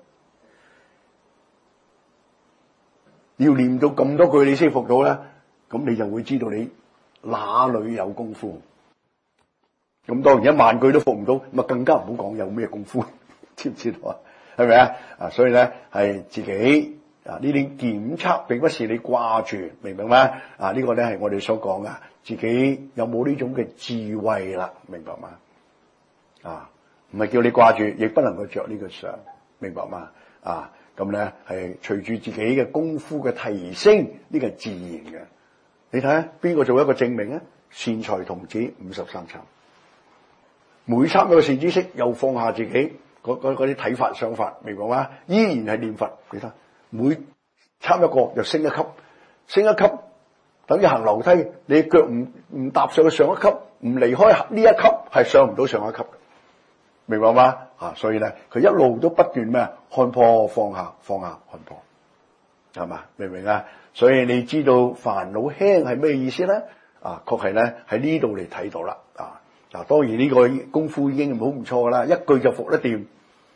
要念到咁多句你先服到咧，咁你就會知道你哪裏有功夫。咁當然一萬句都服唔到，咁啊更加唔好講有咩功夫，知唔知道啊？係咪啊？啊，所以咧係自己啊呢啲檢測，並不是你掛住，明唔明咩？啊，呢個咧係我哋所講噶，自己有冇呢種嘅智慧啦？明白嗎？啊，唔係叫你掛住，亦不能夠着呢個相，明白嗎？啊，咁咧係隨住自己嘅功夫嘅提升，呢個係自然嘅。你睇下邊個做一個證明啊？善財童子五十三參，每參一個善知識，又放下自己嗰嗰啲睇法想法，明白嗎？依然係念佛。你睇，每參一個又升一級，升一級等於行樓梯，你腳唔唔踏上去上一級，唔離開呢一級係上唔到上一級，明白嗎？啊，所以咧佢一路都不斷咩看破放下，放下看破，係嘛？明唔明啊？所以你知道煩惱輕係咩意思咧？啊，確係咧喺呢度嚟睇到啦。啊，嗱，當然呢個功夫已經好唔錯噶啦，一句就服得掂。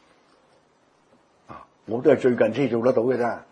啊，我都係最近先做得到嘅啫，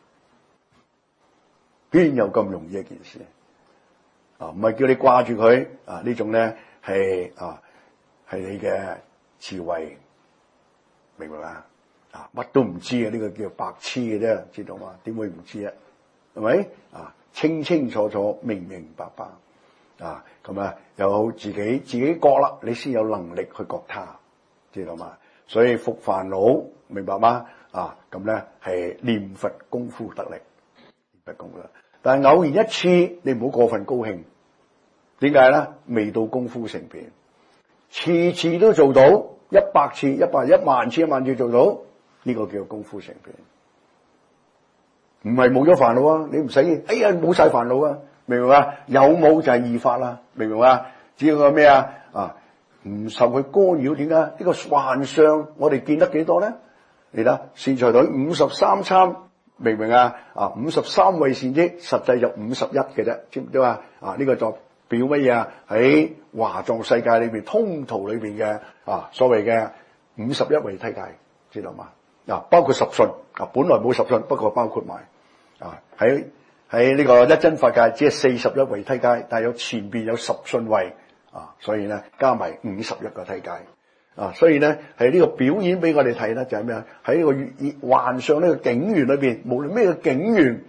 邊有咁容易一件事？啊，唔係叫你掛住佢啊，呢種咧係啊係你嘅智慧，明白嘛？啊，乜都唔知嘅呢個叫白痴嘅啫，知道嘛？點會唔知啊？係咪啊？清清楚楚、明明白白啊！咁啊，有自己自己覺啦，你先有能力去覺他，知道嘛？所以伏煩惱，明白嗎？啊，咁咧係念佛功夫得力，念佛功夫。但係偶然一次，你唔好過分高興。點解咧？未到功夫成片，次次都做到，一百次、一百一萬次、一萬次做到，呢個叫功夫成片。唔係冇咗煩惱啊！你唔使，哎呀冇晒煩惱啊！明唔明啊？有冇就係易法啦，明唔明啊？只要個咩啊？啊，唔受佢干擾，點解？呢個幻相我哋見得幾多咧？你睇善財童五十三參，明唔明啊？啊，五十三位善知，實際就五十一嘅啫，知唔知啊？啊，呢個就表乜嘢啊？喺華藏世界裏邊通途裏邊嘅啊，所謂嘅五十一位梯界，知道嘛？嗱，包括十順啊，本來冇十順，不過包括埋啊，喺喺呢個一真法界只係四十一位梯界，但係有前邊有十順位啊，所以咧加埋五十一個梯界啊，所以咧係呢個表演俾我哋睇咧，就係咩啊？喺呢個幻象呢個境緣裏邊，無論咩嘅境緣，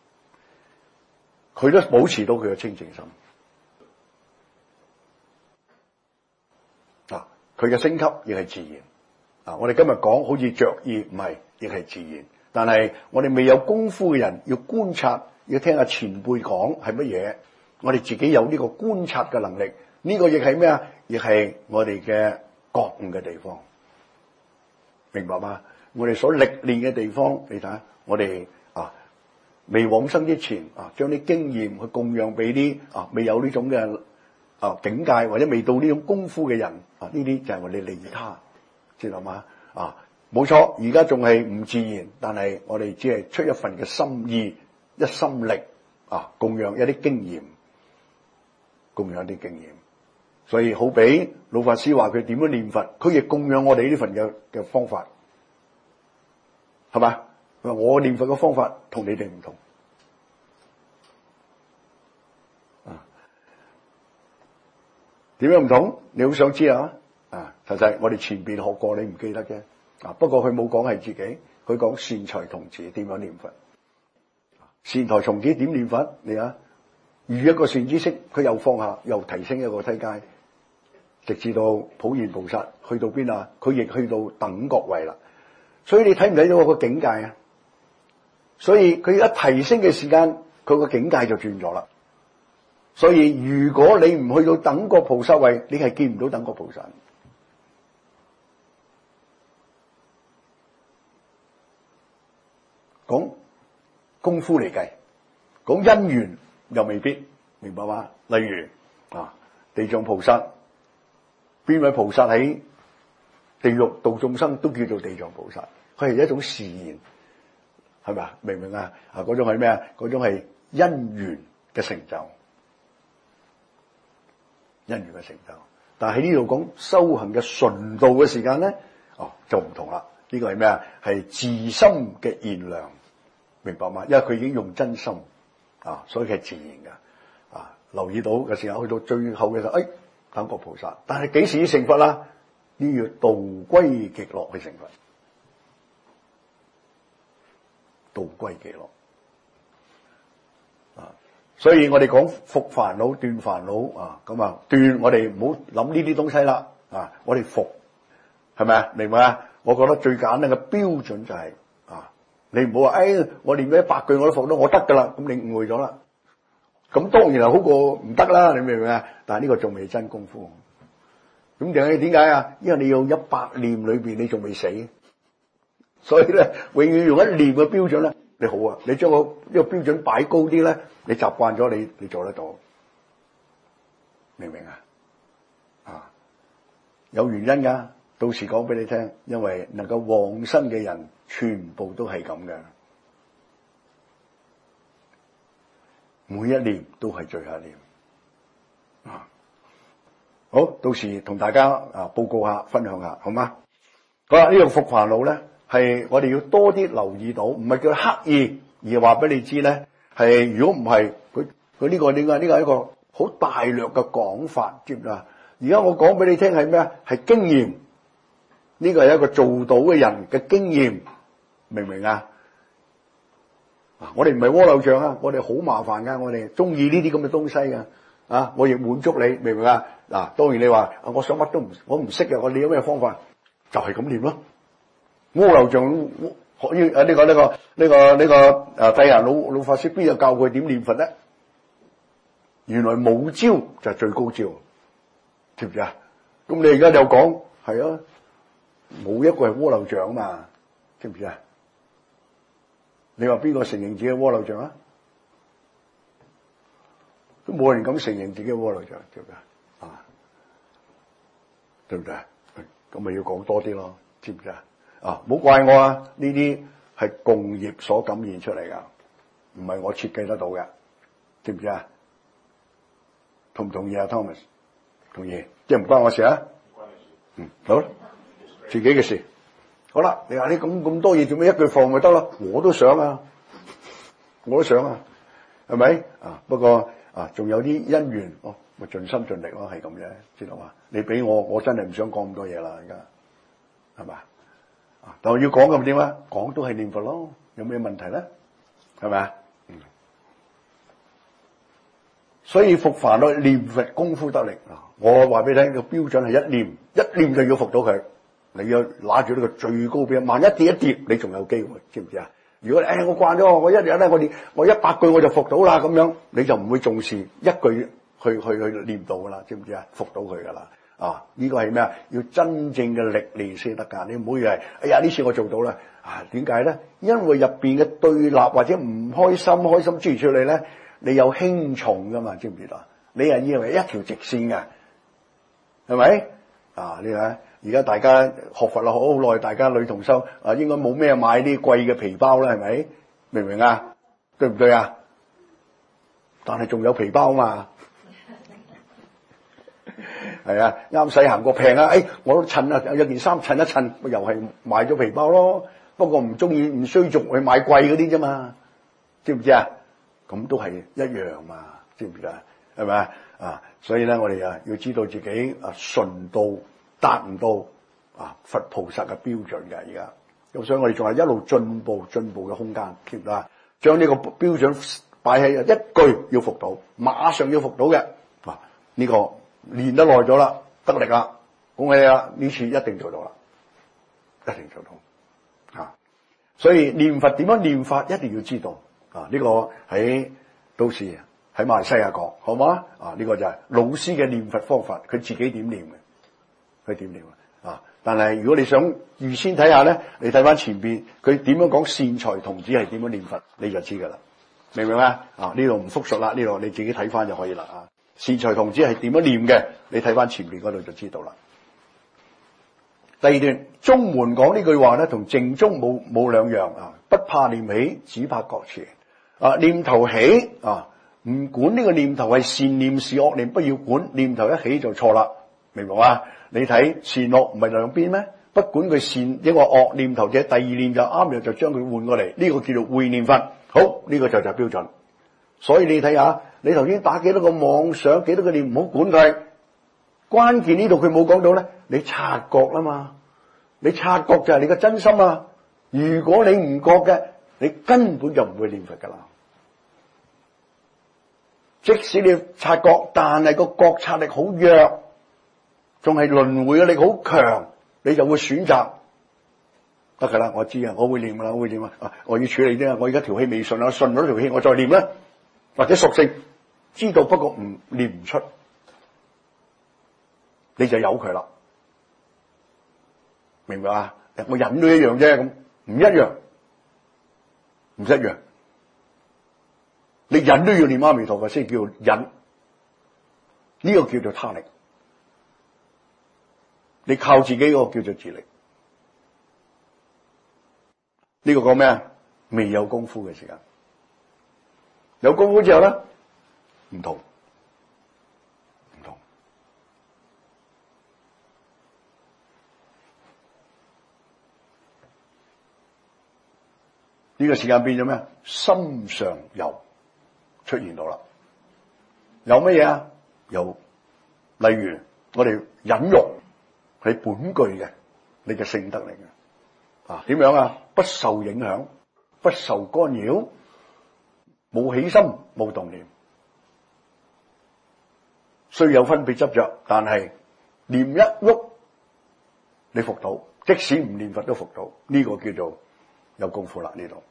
佢都保持到佢嘅清淨心啊，佢嘅升級亦係自然。啊！我哋今日講好似着意，唔係，亦係自然。但係我哋未有功夫嘅人，要觀察，要聽下前輩講係乜嘢。我哋自己有呢個觀察嘅能力，呢、這個亦係咩啊？亦係我哋嘅覺悟嘅地方，明白嗎？我哋所歷練嘅地方，你睇下，我哋啊未往生之前啊，將啲經驗去供養俾啲啊未有呢種嘅啊境界或者未到呢種功夫嘅人啊，呢啲就係我哋利他，知道嘛？啊，冇錯，而家仲係唔自然，但係我哋只係出一份嘅心意、一心力啊，供養一啲經驗，供養一啲經驗。所以好比老法師話佢點樣念佛，佢亦供養我哋呢份嘅嘅方法，係嘛？我念佛嘅方法同你哋唔同啊？點樣唔同？你好想知啊？啊，實際我哋前邊學過，你唔記得嘅啊。不過佢冇講係自己，佢講善財童子點樣念佛。善財童子點念佛？你啊，遇一個善知識，佢又放下，又提升一個梯階，直至到普賢菩薩去到邊啊？佢亦去到等覺位啦。所以你睇唔睇到個境界啊？所以佢一提升嘅時間，佢個境界就轉咗啦。所以如果你唔去到等覺菩薩位，你係見唔到等覺菩薩。講功夫嚟計，講因緣又未必，明白嗎？例如啊，地藏菩薩，邊位菩薩喺地獄度眾生都叫做地藏菩薩，佢係一種示現，係咪啊？明唔明啊？啊，嗰種係咩啊？嗰種係因緣嘅成就，因緣嘅成就。但係喺呢度講修行嘅純道嘅時間咧，哦就唔同啦。呢個係咩啊？係自心嘅現量，明白嗎？因為佢已經用真心啊，所以佢係自然嘅啊。留意到嘅時候，去到最後嘅時候，哎，等覺菩薩。但係幾時成佛啦？呢要道歸極樂去成佛，道歸極樂啊。所以我哋講伏煩惱、斷煩惱啊，咁啊斷我哋唔好諗呢啲東西啦啊，我哋伏係咪啊？明白啊？我覺得最簡單嘅標準就係、是、啊，你唔好話，誒，我念咗一百句我都服到，我得噶啦，咁你誤會咗啦。咁當然係好過唔得啦，你明唔明啊？但係呢個仲未真功夫。咁點解？點解啊？因為你用一百念裏邊，你仲未死，所以咧，永遠用一念嘅標準咧，你好啊，你將個呢個標準擺高啲咧，你習慣咗，你你做得到，明唔明啊？啊，有原因噶。到時講俾你聽，因為能夠往生嘅人全部都係咁嘅，每一念都係最後一念啊！好，到時同大家啊報告下，分享下，好嗎？好啦，呢個伏煩惱咧，係我哋要多啲留意到，唔係叫刻意，而係話俾你知咧，係如果唔係，佢佢呢個點解呢個係一個好大略嘅講法，知唔知啊？而家我講俾你聽係咩啊？係經驗。呢個係一個做到嘅人嘅經驗，明唔明啊？我哋唔係窩漏像啊，我哋好麻煩噶，我哋中意呢啲咁嘅東西噶，啊，我亦滿足你，明唔明啊？嗱，當然你話我想乜都唔，我唔識嘅，我你有咩方法？就係咁念咯。窩漏像可以啊？呢個呢個呢個呢個誒，帝人老老法師邊有教佢點念佛咧？原來冇招就係最高招，知唔知啊？咁你而家又講係啊？冇一個係窩漏像嘛，知唔知啊？你話邊個承認自己係窩漏像啊？都冇人敢承認自己係窩漏像，知唔知啊？對唔對啊？咁咪要講多啲咯，知唔知啊？啊，唔好怪我啊！呢啲係共業所感染出嚟噶，唔係我設計得到嘅，知唔知啊？同唔同意啊 ，Thomas？ 同意，即係唔關我事啊？唔關你事。嗯，好。自己嘅事，好啦，你話你咁咁多嘢做咩一句放咪得咯？我都想啊，我都想啊，係咪啊？不過啊，仲有啲因緣，哦，咪盡心盡力咯，係咁嘅，知道嘛？你俾我，我真係唔想講咁多嘢啦，而家係嘛？啊，但係要講咁點啊？講都係念佛咯，有咩問題咧？係咪啊？嗯，所以伏煩惱念佛功夫得力啊！我話俾你聽，個標準係一念，一念就要伏到佢。你要拿住呢個最高標，萬一跌一跌，你仲有機會，知唔知啊？如果誒、哎、我慣咗，我一日咧我念我一百句我就服到啦，咁樣你就唔會重視一句去去去念到噶啦，知唔知啊？服到佢噶啦， 啊，呢、這個係咩啊？要真正嘅歷練先得㗎。你唔好以為，哎呀呢次我做到啦。啊，點解咧？因為入邊嘅對立或者唔開心、開心諸如此類咧，你有輕重㗎嘛？知唔知道？你係以為一條直線嘅，係咪？啊，你睇而家大家學佛啦，學好耐，大家女同修啊，應該冇咩買啲貴嘅皮包啦，係咪？明唔明啊？對唔對啊？但係仲有皮包嘛？係啊，啱使行過平啊！誒，我都襯啊，有件衫襯一襯，又係買咗皮包咯。不過唔中意唔需逐去買貴嗰啲啫嘛，知唔知啊？咁都係一樣嘛，知唔知啊？係咪啊？啊，所以咧，我哋啊要知道自己啊純到達唔到啊佛菩薩嘅標準嘅而家。咁所以我哋仲係一路進步進步嘅空間，知唔知啊？將呢個標準擺喺一句要服到，馬上要服到嘅啊呢個練得耐咗啦，得力啦，恭喜你啦！呢次一定做到啦，一定做到。啊，所以念佛點樣念法一定要知道啊！呢個喺到時喺馬來西亞講好嗎？啊，呢個就係老師嘅念佛方法，佢自己點念嘅，佢點念啊？但係如果你想預先睇下咧，你睇翻前邊佢點樣講善財童子係點樣念佛，你就知噶啦，明唔明啊？啊，呢度唔複述啦，呢度你自己睇翻就可以啦。啊，善財童子係點樣念嘅，你睇翻前邊嗰度就知道啦。第二段中門講呢句話咧，同淨中冇冇兩樣啊！不怕念起，只怕覺遲。啊，念頭起啊，唔管呢個念頭係善念是惡念，不要管，念頭一起就錯啦，明唔明啊？你睇善惡唔係兩邊咩？不管佢善一個惡念頭者，第二念就啱嘅，就將佢換過嚟，呢、這個叫做會念佛。好，呢、這個就就標準。所以你睇下，你頭先打幾多個妄想，幾多個念，唔好管佢。關鍵呢度佢冇講到咧，你察覺啦嘛，你察覺就係你嘅真心啊。如果你唔覺嘅，你根本就唔會念佛噶啦。即使你察覺，但係個覺察力好弱，仲係輪迴嘅力好強，你就會選擇得噶啦。我知啊，我會念噶啦，我會念啊。我要處理啫，我而家條氣未順啊，順咗條氣，我再念啦。或者屬性知道，不過唔念唔出。你就由佢啦，明白啊？我忍都一樣啫，咁唔一樣，唔一樣。你忍都要念阿彌陀佛先叫忍，呢個叫做他力。你靠自己嗰個叫做自力。呢個講咩啊？未有功夫嘅時間，有功夫之後咧，唔同。呢個時間變咗咩？心上有出現到啦，有乜嘢啊？有，例如我哋忍辱係本具嘅，你嘅性德嚟嘅啊？點樣啊？不受影響，不受干擾，冇起心，冇動念，雖有分別執着，但係念一喐，你服到，即使唔念佛都服到，呢、這個叫做有功夫啦呢度。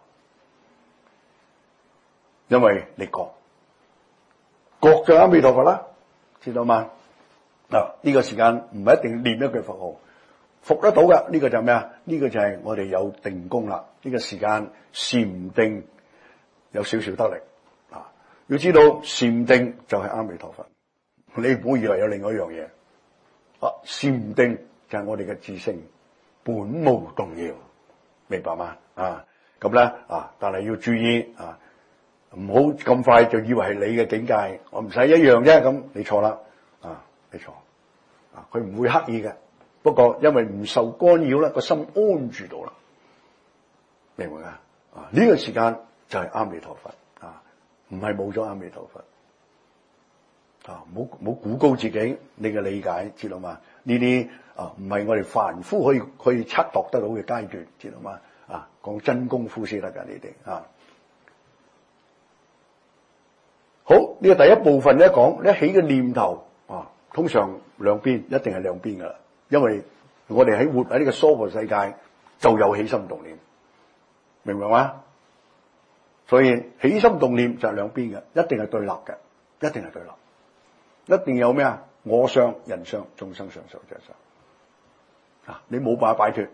因為你覺覺就阿彌陀佛啦，知道嗎？嗱、啊，呢、這個時間唔係一定念一句佛號，服得到嘅呢、這個就係咩啊？呢、這個就係我哋有定功啦。呢、這個時間禪定有少少得力啊！要知道禪定就係阿彌陀佛，你唔好以為有另外一樣嘢啊！禪定就係我哋嘅自性本無動搖，明白嗎？啊，咁咧啊，但係要注意啊！唔好咁快就以為係你嘅境界，我唔使一樣啫，咁你錯啦，啊，你錯，啊，佢唔會刻意嘅，不過因為唔受干擾啦，個心安住到啦，明唔明啊？啊，呢個時間就係阿彌陀佛，啊，唔係冇咗阿彌陀佛，啊，唔好唔好估高自己，你嘅理解知道嗎？呢啲啊唔係我哋凡夫可以可以測度得到嘅階段，知道嗎？啊，講真功夫先得噶，你哋啊。好，呢、這個第一部分咧講一起嘅念頭啊，通常兩邊一定係兩邊噶啦，因為我哋喺活喺呢個娑婆世界就有起心動念，明唔明啊？所以起心動念就係兩邊嘅，一定係對立嘅，一定係對立，一定有咩啊？ 我相、人相、眾生相、壽者相。啊，你冇辦法擺脫。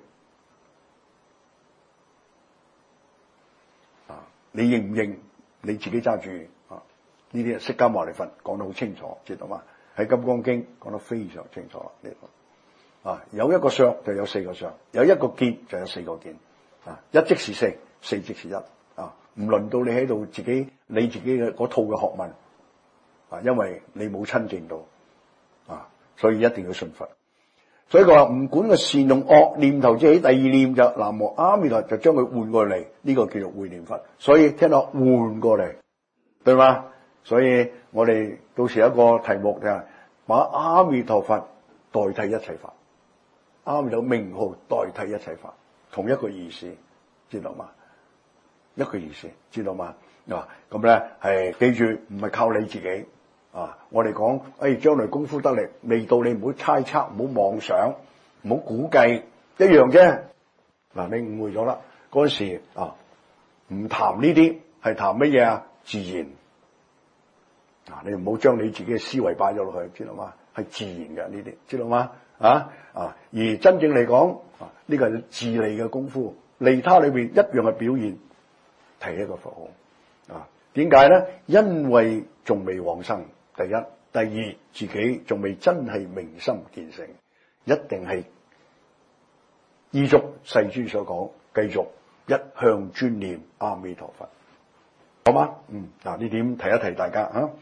啊，你認唔認？你自己揸住。啊，呢啲釋迦牟尼佛講得好清楚，知道嘛？喺《金剛經》講得非常清楚啦。呢個啊，有一個相就有四個相，有一個見就有四個見。啊，一即是四，四即是一。啊，唔輪到你喺度自己你自己嘅嗰套嘅學問。啊，因為你冇親近到。啊，所以一定要信佛。所以佢話唔管個善用惡念頭之起，第二念就南無阿彌陀，就將佢換過嚟，呢、這個叫做會念佛。所以聽到換過嚟，對嘛？所以我哋到時有一個題目就係把阿彌陀佛代替一切法，阿彌陀名號代替一切法，同一個意思，知道嘛？一個意思，知道嘛？嗱，咁咧係記住，唔係靠你自己。啊！我哋講，誒，將來功夫得力，未到你唔好猜測，唔好妄想，唔好估計，一樣啫。嗱，你誤會咗啦。嗰陣時啊，唔談呢啲，係談乜嘢啊？自然。嗱，你唔好將你自己嘅思維擺咗落去，知道嗎？係自然嘅呢啲，知道嗎？啊啊！而真正嚟講，啊，呢個係自利嘅功夫，利他裏邊一樣係表現，提一個佛號。啊，點解咧？因為仲未往生。第一、第二，自己仲未真係明心見性，一定係依足世尊所講，繼續一向專念阿彌陀佛，好嗎？嗯，嗱，呢點提一提大家啊。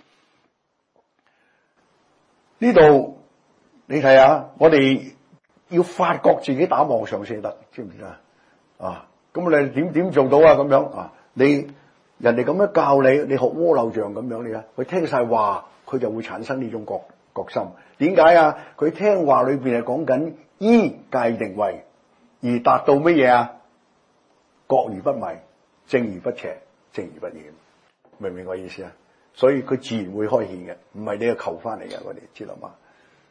呢度你睇下，我哋要發覺自己打妄想先得，知唔知啊？啊，咁你點點做到啊？咁樣啊，你人哋咁樣教你，你學窩漏像咁樣，你啊，佢聽晒話。佢就會產生呢種覺覺心。點解啊？佢聽話裏邊係講緊依戒定慧，而達到乜嘢啊？覺而不迷，正而不邪，正而不染。明唔明我意思啊？所以佢自然會開顯嘅，唔係你去求翻嚟嘅。我哋知道嘛？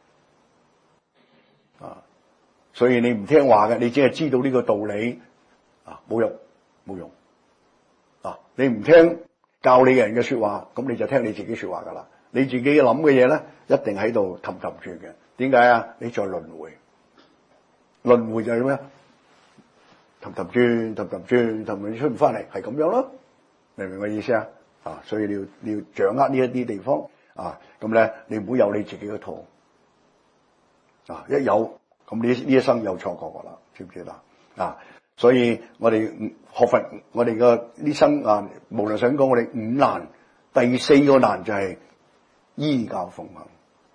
啊，所以你唔聽話嘅，你只係知道呢個道理啊，冇用，冇用。啊，你唔聽教你嘅人嘅說話，咁你就聽你自己說話噶啦。你自己諗嘅嘢咧，一定喺度氹氹住嘅。點解啊？你再輪迴，輪迴就係咩？氹氹轉，氹氹轉，氹氹出唔翻嚟，係咁樣咯。明唔明我意思啊？啊，所以你要你要掌握呢一啲地方啊。咁咧，你唔好有你自己嘅套啊。一有咁呢呢一生有錯過噶啦，知唔知啦？啊，所以我哋學佛，我哋嘅呢生啊，無論想講我哋五難，第四個難就係、是。依教奉行，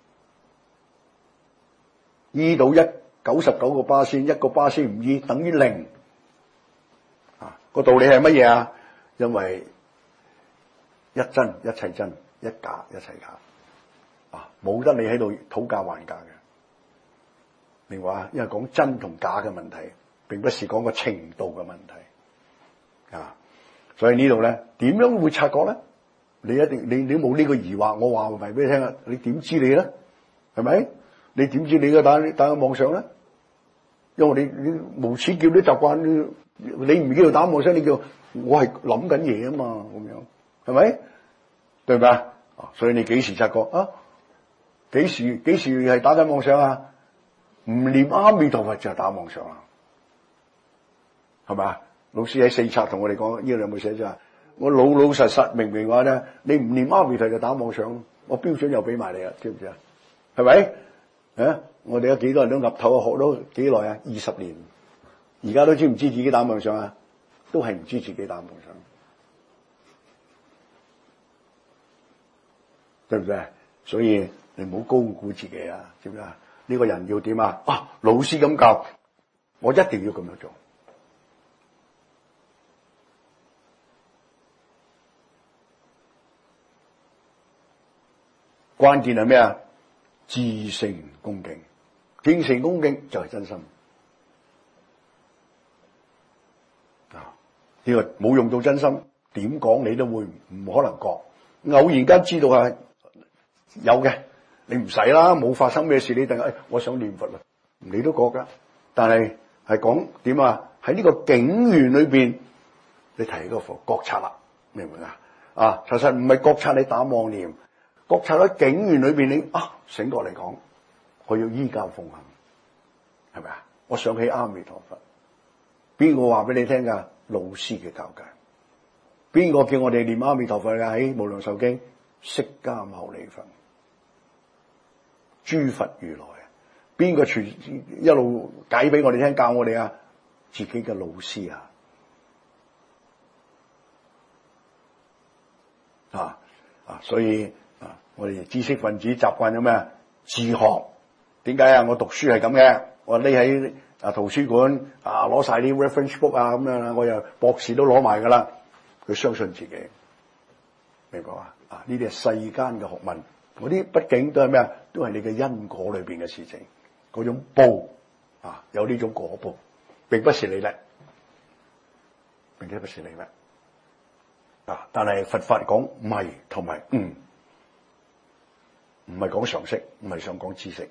依到一九十九個巴仙，一個巴仙唔依，等於零。啊，個道理係乜嘢啊？因為一真一切真，一假一切假。啊，冇得你喺度討價還價嘅。明白啊？因為講真同假嘅問題，並不是講個程度嘅問題。啊，所以呢度咧，點樣會察覺咧？你一定你你冇呢個疑惑，我話埋俾你聽啊！你點知你咧？係咪？你點知你嘅打打妄想咧？因為你你無始劫啲習慣，你唔叫做打妄想，你叫我係諗緊嘢啊嘛，咁樣係咪？對唔對啊？所以你幾時察覺啊？幾時幾時係打緊妄想啊？唔念阿彌陀佛就係打妄想啦，係咪啊？老師喺四冊同我哋講，呢度有冇寫咗啊？我老老實實明明話咧，你唔念阿彌陀就打妄想，我標準又俾埋你啦，知唔知啊？係咪？啊，我哋有幾多人都岌頭學咗幾耐啊？二十年，而家都知唔知自己打妄想啊？都係唔知自己打妄想，對唔對？所以你唔好高估自己啊，知唔知啊？呢個人要點啊？啊，老師咁教，我一定要咁樣做。關鍵係咩啊？至誠恭敬，敬誠恭敬就係真心啊！呢個冇用到真心，點講你都會唔可能覺。偶然間知道係有嘅，你唔使啦，冇發生咩事，你突然間，哎，我想念佛啦，你都覺噶。但係係講點啊？喺呢個境緣裏邊，你提嗰個覺察啦，明唔明啊？啊，其實唔係覺察你打妄念。 覺察喺警員裏邊，你啊醒過嚟講，我要依教奉行，係咪啊？我想起阿彌陀佛，邊個話俾你聽噶？老師嘅教誡，邊個叫我哋念阿彌陀佛噶？喺無量壽經，釋迦牟尼佛、諸佛如來，邊個傳一路解俾我哋聽，教我哋啊？自己嘅老師啊！啊啊，所以啊，我哋知識分子習慣咗咩？自學。點解啊？我讀書係咁嘅，我匿喺啊圖書館啊攞晒啲 reference book 啊咁樣啦，我又博士都攞埋噶啦。佢相信自己，明白嘛？啊，呢啲係世間嘅學問，嗰啲畢竟都係咩啊？都係你嘅因果裏邊嘅事情，嗰種報啊，有呢種果報，並不是你叻，並且不是你叻。啊！但係佛法講迷同埋悟，唔係講常識，唔係想講知識。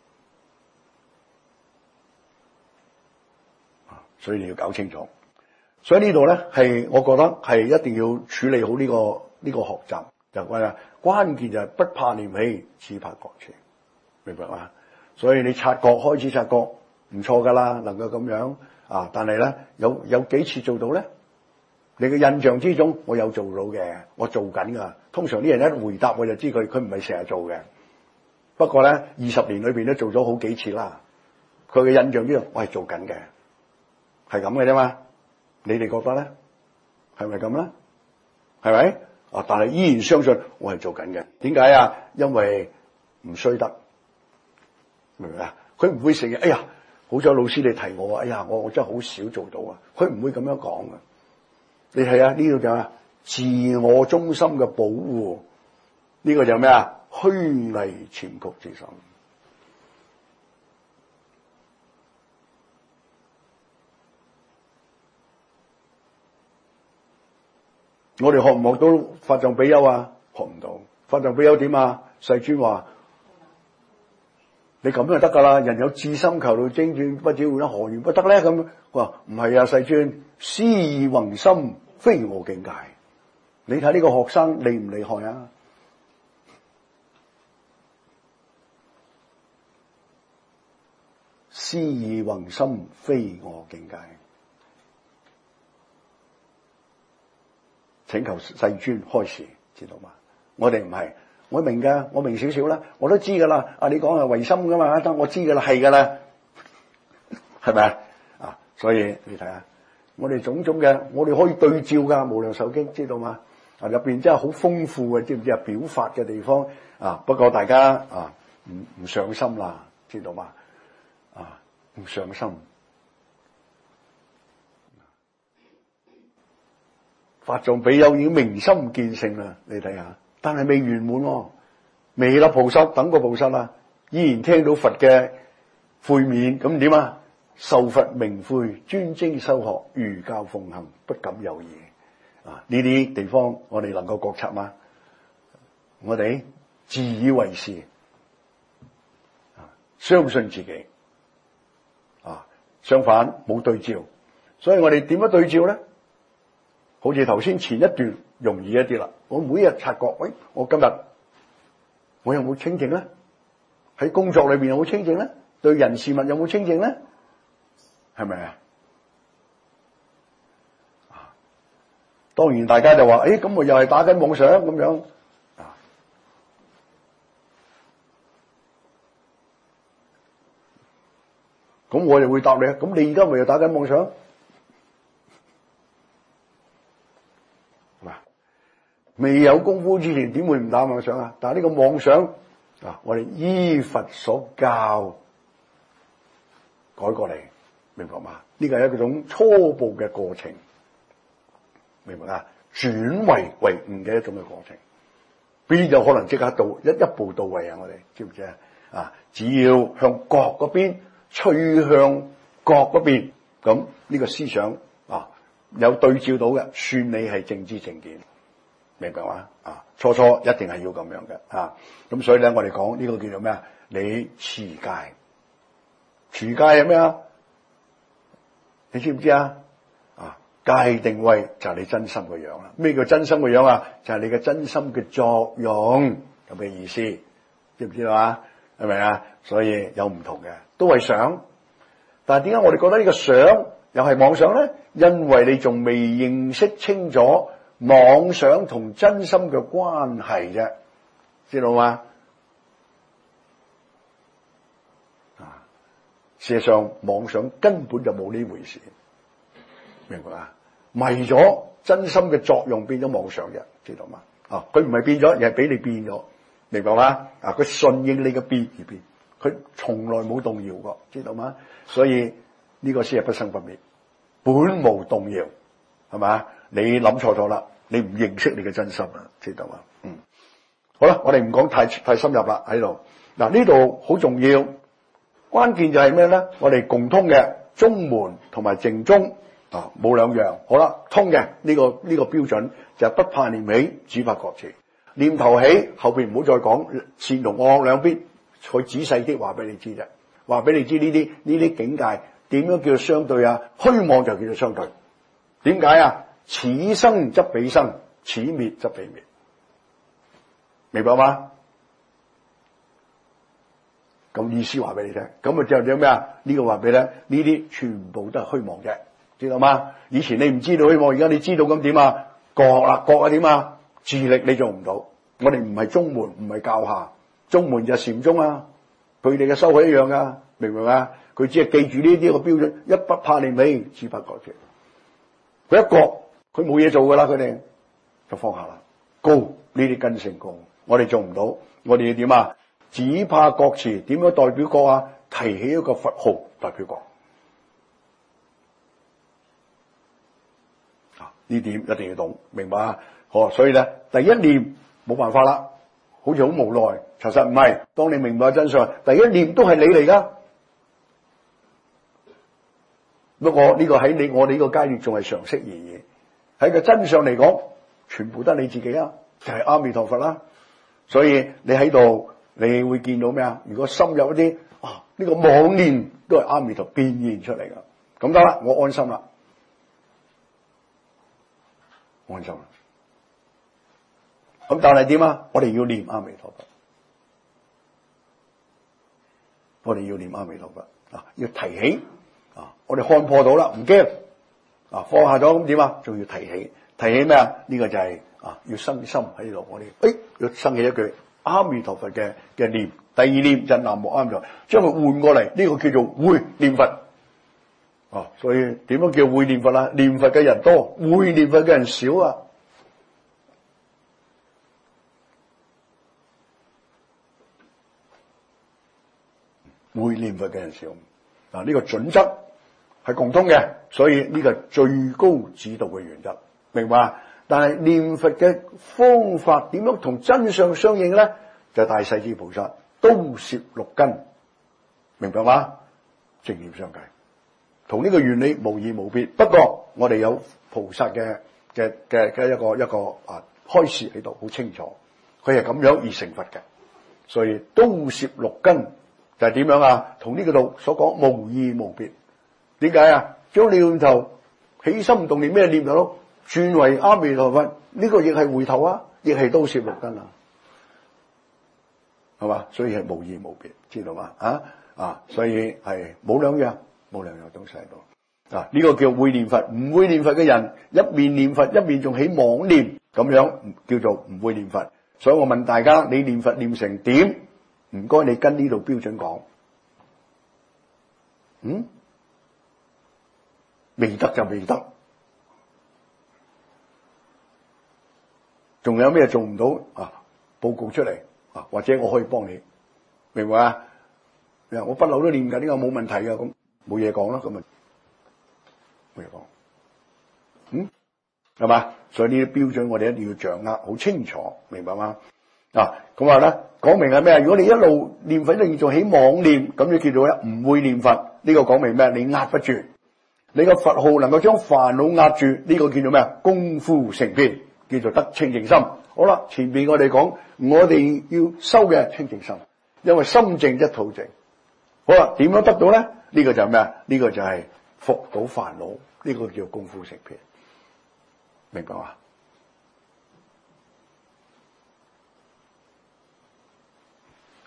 啊！所以你要搞清楚。所以呢度咧係，我覺得係一定要處理好呢、這個呢、這個學習。就係話關鍵就係不怕念起，只怕覺遲，明白嘛？所以你察覺開始察覺唔錯噶啦，能夠咁樣啊！但係咧有有幾次做到咧？你嘅印象之中，我有做到嘅，我做緊噶。通常啲人一回答我就知佢佢唔係成日做嘅。不過咧，二十年裏邊都做咗好幾次啦。佢嘅印象之中，我係做緊嘅，係咁嘅啫嘛。你哋覺得咧，係咪咁咧？係咪？啊！但係依然相信我係做緊嘅。點解啊？因為唔衰得，明唔明啊？佢唔會成日哎呀，好彩老師你提我，哎呀，我我真係好少做到啊。佢唔會咁樣講噶。你睇下呢度就係自我中心嘅保護，呢、這個就咩啊？虛偽潛曲之心。我哋學唔學到法藏比丘啊？學唔到。法藏比丘點啊？世尊話：你咁就得噶啦。人有至心求道精進，不只會得，何緣不得咧？咁佢話唔係啊，世尊，思意宏深。非我境界，你睇呢個學生厲唔厲害啊？思意宏深，非我境界。請求世尊開示，知道嗎？我哋唔係，我明噶，我明少少啦，我都知噶啦。啊，你講係唯心噶嘛？得我知噶啦，係噶啦，係咪啊？啊，所以你睇下。我哋種種嘅，我哋可以對照噶無量壽經，知道嗎？啊，入邊真係好豐富嘅，知唔知啊？表法嘅地方啊，不過大家啊唔唔上心啦，知道嗎？啊，唔上心。法藏比丘已經明心見性啦，你睇下，但係未圓滿喎，彌勒菩薩等個菩薩啊，依然聽到佛嘅悔勉，咁點啊？受佛明悔，專精修學，如教奉行，不敢有異。啊！呢啲地方我哋能夠覺察嗎？我哋自以為是，啊，相信自己，啊，相反冇對照，所以我哋點樣對照咧？好似頭先前一段容易一啲啦。我每日察覺，喂，我今日我有冇清淨咧？喺工作裏邊有冇清淨咧？對人事物有冇清淨咧？係咪啊？當然大家就話，誒，咁我又係打緊妄想咁樣啊。咁我就會答你，咁你而家咪又打緊妄想？嗱，未有功夫之前點會唔打妄想啊？但係呢個妄想啊，我哋依佛所教改過嚟。明白嘛？呢個係一種初步嘅過程，明白啊？轉為為悟嘅一種嘅過程，邊有可能即刻到一一步到位啊？我哋知唔知啊？啊，只要向覺嗰邊趨向覺嗰邊，咁呢個思想啊有對照到嘅，算你係正知正見，明白嘛？啊，初初一定係要咁樣嘅啊。咁所以咧，我哋講呢個叫做咩啊？你持戒，持戒係咩啊？你知唔知啊？啊，戒定慧就係你真心嘅樣啦。咩叫真心嘅樣啊？就係你嘅真心嘅作用。 咁嘅意思，知唔知道啊？係咪啊？所以有唔同嘅，都係想，但係點解我哋覺得呢個想又係妄想咧？因為你仲未認識清楚妄想同真心嘅關係啫，知道嗎？啊，事實上妄想根本就冇呢回事，明白嗎？迷咗真心嘅作用變咗妄想嘅，知道嗎？啊，佢唔係變咗，而係俾你變咗，明白嗎？啊，佢順應你嘅變而變，佢從來冇動搖過，知道嗎？所以呢個先係不生不滅，本無動搖，係嘛？你諗錯咗啦，你唔認識你嘅真心啦，知道嗎？嗯，好啦，我哋唔講太太深入啦喺度。嗱，呢度好重要，關鍵就係咩咧？我哋共通嘅中門同埋靜中啊，冇兩樣。好啦，通嘅呢個呢個標準就係不怕念起，只怕覺遲。念頭起，後邊唔好再講善同惡兩邊，佢仔細啲話俾你知啫，話俾你知呢啲呢啲境界點樣叫做相對啊？虛妄就叫做相對。點解啊？此生則彼生，此滅則彼滅，明白嗎？咁意思話俾你聽，咁啊之後有咩啊？呢個話俾你聽，呢啲全部都係虛妄嘅，知道嗎？以前你唔知道虛妄，而家你知道咁點啊？覺啦，覺啊點啊？自力你做唔到。我哋唔係宗門，唔係教下，宗門就係禪宗啊，佢哋嘅修係一樣噶，明唔明啊？佢只係記住呢啲個標準，一不怕念起，只怕覺遲。佢一覺，佢冇嘢做噶啦，佢哋就放下啦。高呢啲根性高，我哋做唔到，我哋要點啊？只怕覺遲，點樣代表覺啊？提起一個佛號代表覺。啊，呢點一定要懂，明白啊？好，所以咧，第一念冇辦法啦，好似好無奈，其實唔係。當你明白真相，第一念都係你嚟噶。不過呢個喺你我哋呢個階段仲係常識而已，喺個真相嚟講，全部都係你自己啊，就係阿彌陀佛啦。所以你喺度，你會見到咩啊？如果深入一啲，啊呢個妄念都係阿彌陀變現出嚟噶，咁得啦，我安心啦，安心啦。咁但係點啊？我哋要念阿彌陀佛，我哋要念阿彌陀佛啊，要提起。啊！我哋看破到啦，唔驚啊，放下咗咁點啊？仲要提起，提起咩啊？呢、這個就係、是、啊，要生心喺度。我哋誒要生起一句阿彌陀佛嘅嘅念，第二念就南無阿彌陀佛，將佢換過嚟，呢、這個叫做會念佛。啊，所以點樣叫會念佛啦？念佛嘅人多，會念佛嘅人少啊。會念佛嘅人少啊，呢、這個準則係共通嘅，所以呢個最高指導嘅原則，明白？但係念佛嘅方法點樣同真相相應咧？就係、大勢至菩薩都攝六根，明白嗎？正念相繼，同呢個原理無異無別。不過我哋有菩薩嘅嘅嘅嘅一個一個啊開示喺度，好清楚，佢係咁樣而成佛嘅，所以都攝六根就係點樣啊？同呢個度所講無異無別。點解啊？將你念頭起心動念咩念頭咯，轉為阿彌陀佛，呢、這個亦係回頭啊，亦係都攝六根啊，係嘛？所以係無異無別，知道嘛？啊啊，所以係冇兩樣，冇兩樣東西喺度啊。呢、這個叫會念佛，唔會念佛嘅人一面念佛一面仲起妄念，咁樣叫做唔會念佛。所以我問大家，你念佛念成點？唔該，你跟呢度標準講，嗯？未得就未得，仲有咩做唔到啊？報告出嚟啊，或者我可以幫你，明白啊？我不嬲都念緊，呢個冇問題嘅，咁冇嘢講啦，咁啊冇嘢講，嗯，係嘛？所以呢啲標準我哋一定要掌握好清楚，明白嗎？啊，咁話咧，講明係咩啊？如果你一路念佛，你仲起妄念，咁你叫做咧唔會念佛，呢、這個講明咩？你壓不住。你個佛號能夠將煩惱壓住，呢、這個叫做咩啊？功夫成片，叫做得清淨心。好啦，前面我哋講，我哋要修嘅清淨心，因為心淨則土淨。好啦，點樣得到咧？呢、這個就係咩啊？呢、這個就係伏倒煩惱，呢、這個叫功夫成片，明白嘛？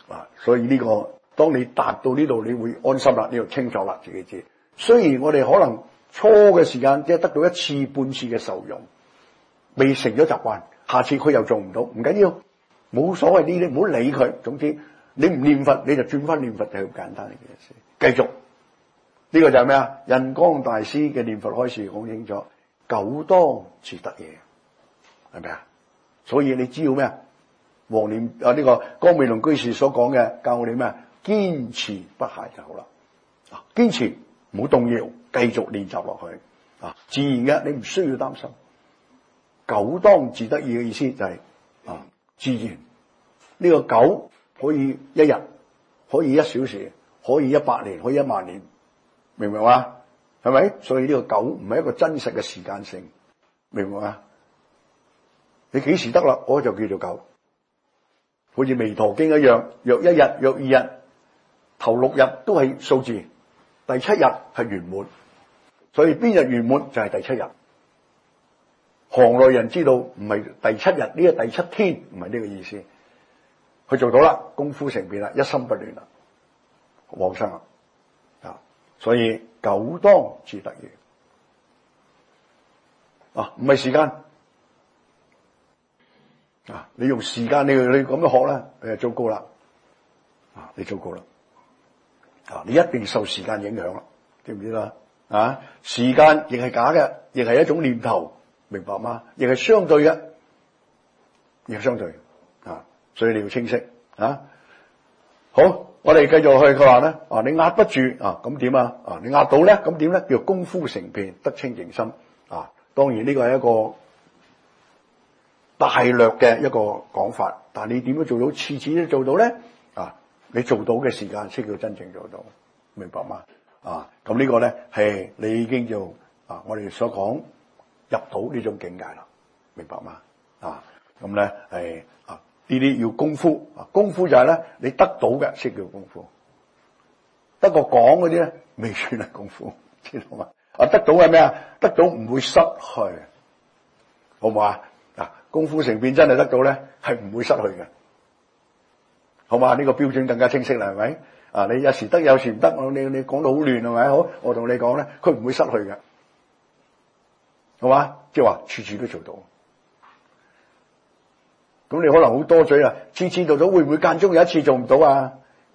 啊，所以呢、這個當你達到呢度，你會安心啦，呢度清楚啦，自己知。雖然我哋可能初嘅時間即係得到一次半次嘅受用，未成咗習慣，下次佢又做唔到，唔緊要，冇所謂呢啲，唔好理佢。總之你唔念佛，你就轉翻念佛，就係咁簡單嘅事。繼續呢、這個就係咩啊？印光大師嘅念佛開示講清楚，久當自得嘢，係咪啊？所以你知道咩啊？黃念啊呢、這個光美龍居士所講嘅教我哋咩？堅持不懈就好啦。啊，堅持唔好動搖，繼續練習落去啊，自然嘅，你唔需要擔心。久當自得意嘅意思就係、是、啊，自然呢、這個久可以一日，可以一小時，可以一百年，可以一萬年，明唔明啊？係咪？所以呢個久唔係一個真實嘅時間性，明唔明啊？你幾時得啦？我就叫做久。好似《彌陀經》一樣，若一日，若二日，頭六日都係數字，第七日係圓滿。所以邊日圓滿就係第七日。行內人知道唔係第七日，呢個第七天唔係呢個意思。佢做到啦，功夫成片啦，一心不亂啦，往生啦啊！所以久當自得意啊，唔係時間。啊！你用時間，你你咁樣學咧，你就糟糕啦！啊，你糟糕啦！啊，你一定受時間影響啦，知唔知啦？啊，時間亦係假嘅，亦係一種念頭，明白嗎？亦係相對嘅，亦係相對啊，所以你要清晰啊。好，我哋繼續去，佢話咧啊，你壓不住啊，咁點啊？啊，你壓到咧，咁點咧？叫功夫成片，得清淨心啊。當然呢個係一個大略嘅一個講法，但係你點樣做到次次都做到咧？啊，你做到嘅時間先叫真正做到，明白嗎？啊，咁呢個咧係你已經做啊，我哋所講入到呢種境界啦，明白嗎？啊，咁咧係啊，呢啲要功夫啊，功夫就係咧你得到嘅先叫功夫，得個講嗰啲咧未算係功夫，知道嘛？啊，得到係咩啊？得到唔會失去，好唔好啊？功夫成片真係得到咧，係唔會失去嘅，好嘛？呢個標準更加清晰啦，係咪？啊，你有時得，有時唔得，你你講到好亂係咪？好，我同你講咧，佢唔會失去嘅，好嘛？即係話處處都做到。咁你可能好多嘴啦，次次做到，會唔會間中有一次做唔到啊？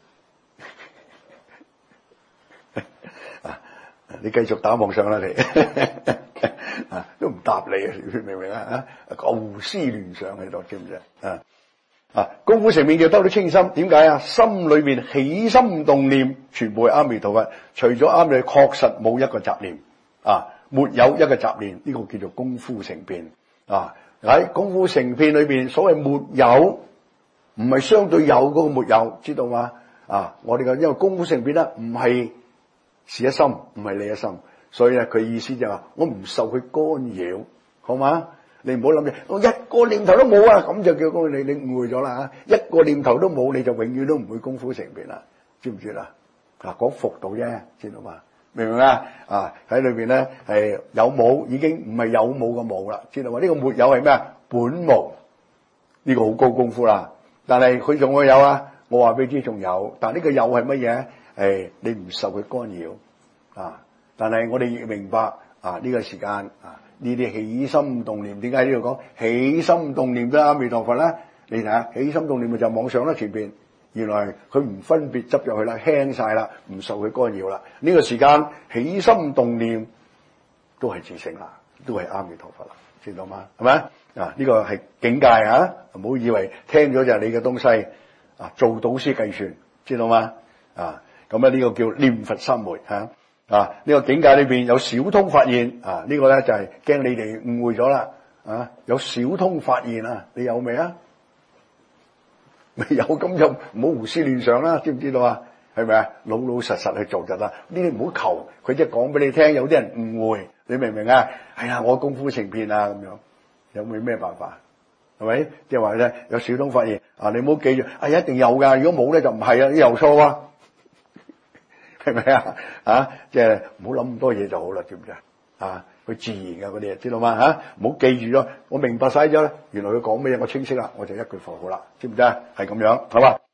啊，你繼續打妄想啦，你。啊，都唔答你啊！明唔明啊？啊，胡思亂想喺度，知唔知啊？啊，功夫成片叫得到清心，點解啊？心裏面起心動念，全部係阿彌陀佛，除咗阿彌，確實冇一個雜念啊，沒有一個雜念，呢、這個叫做功夫成片啊！喺功夫成片裏邊，所謂沒有，唔係相對有嗰個沒有，知道嗎？啊，我哋嘅因為功夫成片咧，唔係是一心，唔係你一心。所以咧，佢意思就係話，我唔受佢干擾，好嘛？你唔好諗住，我一個念頭都冇啊，咁就叫功夫。你你誤會咗啦嚇！一個念頭都冇，你就永遠都唔會功夫成片啦，知唔知啦？嗱，講服道啫，知道嘛？明唔明啊？啊，喺裏邊咧係有冇已經唔係有冇嘅冇啦，知道嘛？呢個沒有係咩啊？本無，呢個好高功夫啦。但係佢仲會有啊？我話俾你知仲有，但係呢個有係乜嘢？誒，你唔受佢干擾啊！但係我哋亦明白啊，呢、這個時間啊，呢啲起心動念，點解呢度講起心動念都阿彌陀佛咧？你睇下，起心動念咪就妄想啦，前邊原來佢唔分別執入去啦，輕晒啦，唔受佢干擾啦。呢、這個時間起心動念都係自性啦，都係阿彌陀佛啦，知道嗎？係咪啊？呢、這個係境界啊！唔好以為聽咗就係你嘅東西啊，做到先計算，知道嗎？啊，咁啊呢個叫念佛三昧嚇。啊！呢、這個境界裏邊有小通發現啊！這個、呢個咧就係、是、驚你哋誤會咗啦啊！有小通發現啊，你有未啊？未有咁就唔好胡思亂想啦，知唔知道啊？係咪啊？老老實實去做就得。呢啲唔好求，佢即係講俾你聽。有啲人誤會，你明唔明啊？係啊，我功夫成片啊，咁樣有冇咩辦法？係咪？即係話咧，有小通發現啊！你唔好記住，啊一定有噶。如果冇咧，就唔係啊，你有錯啊！係咪啊？啊，即係唔好諗咁多嘢就好啦，知唔知啊？啊，佢自然嘅嗰啲嘢，知道嗎？吓，唔好記住咗，我明白晒咗咧。原來佢講咩嘢，我清晰啦，我就一句佛號啦，知唔知啊？係咁樣，係嘛？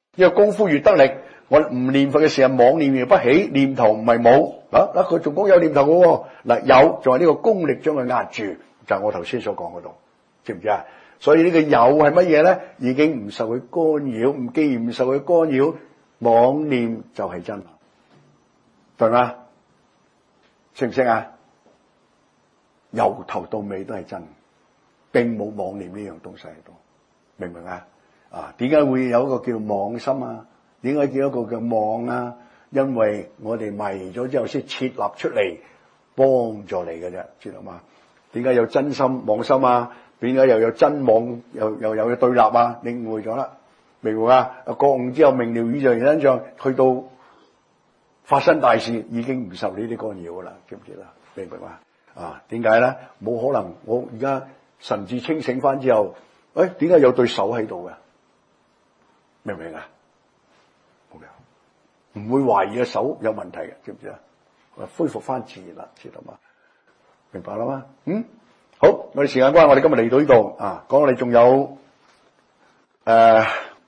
因為功夫越得力，我唔念佛嘅時候妄念而不起，念頭唔係冇啊！嗱，佢仲講有念頭嘅喎，嗱有，仲係呢個功力將佢壓住，就係我頭先所講嗰度，知唔知啊？所以呢個有係乜嘢咧？已經唔受佢干擾，唔既然唔受佢干擾，妄念就係真，對嗎？識唔識啊？由頭到尾都係真，並冇妄念呢樣東西喺度，明唔明啊？啊，點解會有一個叫妄心啊？點解叫一個叫妄啊？因為我哋迷咗之後先設立出嚟幫助你嘅啫，知道嗎？點解有真心妄心啊？點解又有真妄又又有嘅對立啊？你誤會咗啦，明唔明啊？覺悟之後明了宇宙現象，去到發生大事已經唔受呢啲干擾噶啦，知唔知啦？明唔明啊？啊，點解咧？冇可能，我而家神志清醒翻之後，誒、哎，點解有對手喺度嘅？明唔明啊？冇理由，唔會懷疑嘅手有問題嘅，知唔知啊？恢復翻自然啦，知道嘛？明白啦嘛？嗯，好，我哋時間關係，我哋今日嚟到呢度啊，講我哋仲有誒、呃，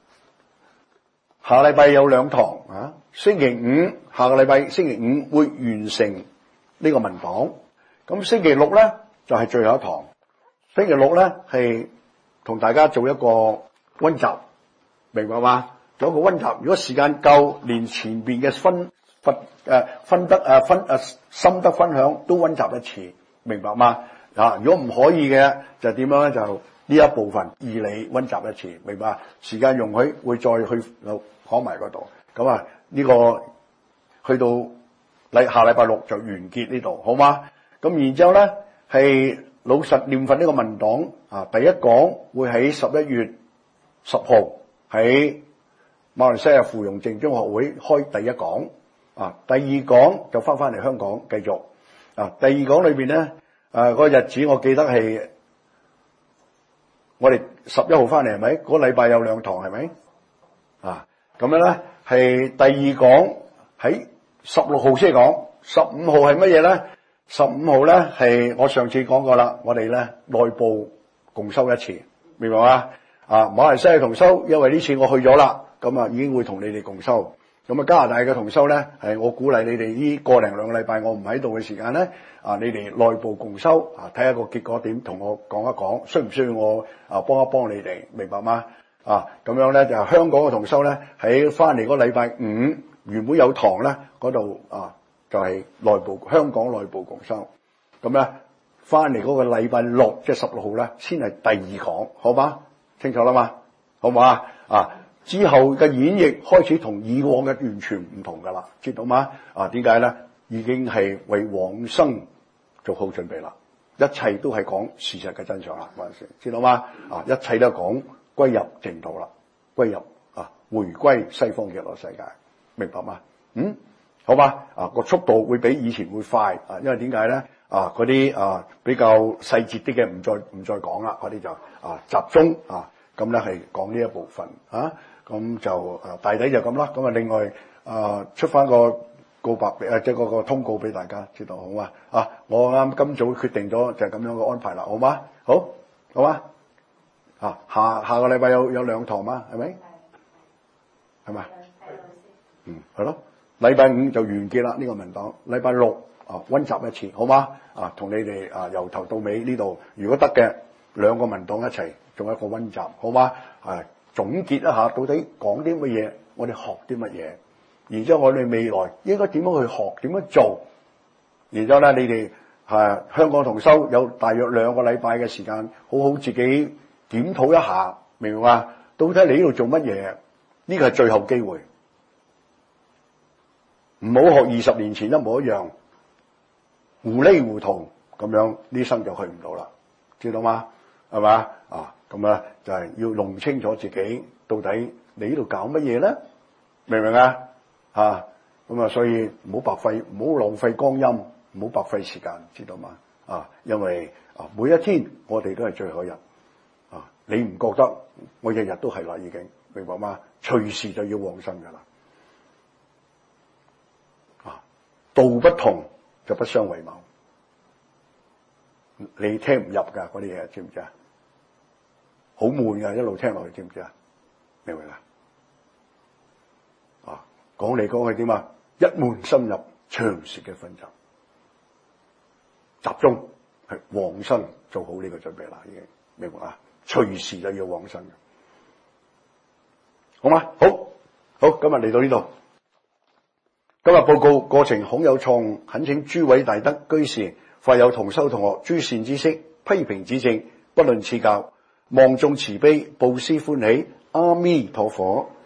下禮拜有兩堂啊，星期五下個禮拜星期五會完成呢個文檔，咁星期六咧就係、是、最後一堂，星期六咧係同大家做一個溫習。明白嘛？做一個溫習，如果時間夠，連前邊嘅分分誒分得誒分誒心得分享都溫習一次，明白嗎？啊，如果唔可以嘅，就點樣咧？就呢一部分義理溫習一次，明白？時間容許會再去講埋嗰度。咁啊，呢、這個去到禮下禮拜六就完結呢度，好嗎？咁然之後咧係老實念佛呢個文檔啊，第一講會喺十一月十號。喺馬來西亞芙蓉正宗學會開第一講，啊，第二講就翻翻嚟香港繼續，啊，第二講裏邊咧，誒、啊，嗰個日子我記得係我哋十一號翻嚟係咪？嗰個禮拜有兩堂係咪？啊，咁樣咧係第二講喺十六號先講，十五號係乜嘢咧？十五號咧係我上次講過啦，我哋咧內部共修一次，明白嗎？啊，馬來西亞同修，因為呢次我去咗啦，咁啊已經會同你哋共修。咁啊加拿大嘅同修咧，係我鼓勵你哋呢個零兩個禮拜我唔喺度嘅時間咧，啊你哋內部共修啊，睇下個結果點，同我講一講，需唔需要我啊幫一幫你哋，明白嗎？啊咁樣咧就係香港嘅同修咧，喺翻嚟嗰個禮拜五原本有堂咧嗰度啊，就係內部香港內部共修。咁咧翻嚟嗰個禮拜六即係十六號咧，先係第二講，好嗎？清楚啦嘛，好唔好啊？啊，之後嘅演繹開始同以往嘅完全唔同噶啦，知道嗎？啊，點解咧？已經係為往生做好準備啦，一切都係講事實嘅真相啦，嗰陣時知道嗎？啊，一切都係講歸入淨土啦，歸入啊，回歸西方極樂世界，明白嗎？嗯，好嘛？啊，個速度會比以前會快啊，因為點解咧？啊，嗰啲啊比較細節啲嘅唔再唔再講啦，嗰啲就啊集中啊。咁咧係講呢一部分啊，咁就啊大抵就咁啦。咁啊另外啊出翻個告白俾啊即係嗰個通告俾大家知道好嘛？啊，我啱今早決定咗就係咁樣嘅安排啦，好嗎？好，好嗎？啊下下個禮拜有有兩堂嘛，係咪？係咪？嗯，係咯。禮拜五就完結啦呢個文檔，禮拜六啊溫習一次，好嗎？啊同你哋啊由頭到尾呢度，如果得嘅兩個文檔一齊。做一個溫習，好嗎？係總結一下，到底講啲乜嘢，我哋學啲乜嘢，然之後我哋未來應該點樣去學，點樣做，然之後咧，你哋係香港同修有大約兩個禮拜嘅時間，好好自己檢討一下，明唔明啊？到底你呢度做乜嘢？呢個係最後機會，唔好學二十年前一模一樣，糊裡糊塗咁樣，呢生就去唔到啦，知道嗎？係嘛啊？咁啊，就係要弄清楚自己到底你呢度搞乜嘢咧？明唔明啊？啊，咁啊，所以唔好白費，唔好浪費光陰，唔好白費時間，知道嗎？啊，因為啊，每一天我哋都係最後一日啊！你唔覺得我日日都係啦？已經明白嗎？隨時就要往生噶啦！啊，道不同就不相為謀，你聽唔入噶嗰啲嘢，知唔知啊？好悶噶，一路聽落去，知唔知啊？明唔明啊？ 講嚟講去點啊？一門深入，長時嘅奮鬥，集中係往生，做好呢個準備啦，已經明白啊？隨時就要往生嘅，好嗎？好，好，今日嚟到呢度。今日報告過程恐有錯誤，懇請諸位大德居士，或有同修同學諸善知識批評指正，不論賜教，望眾慈悲，布施歡喜，阿彌陀佛。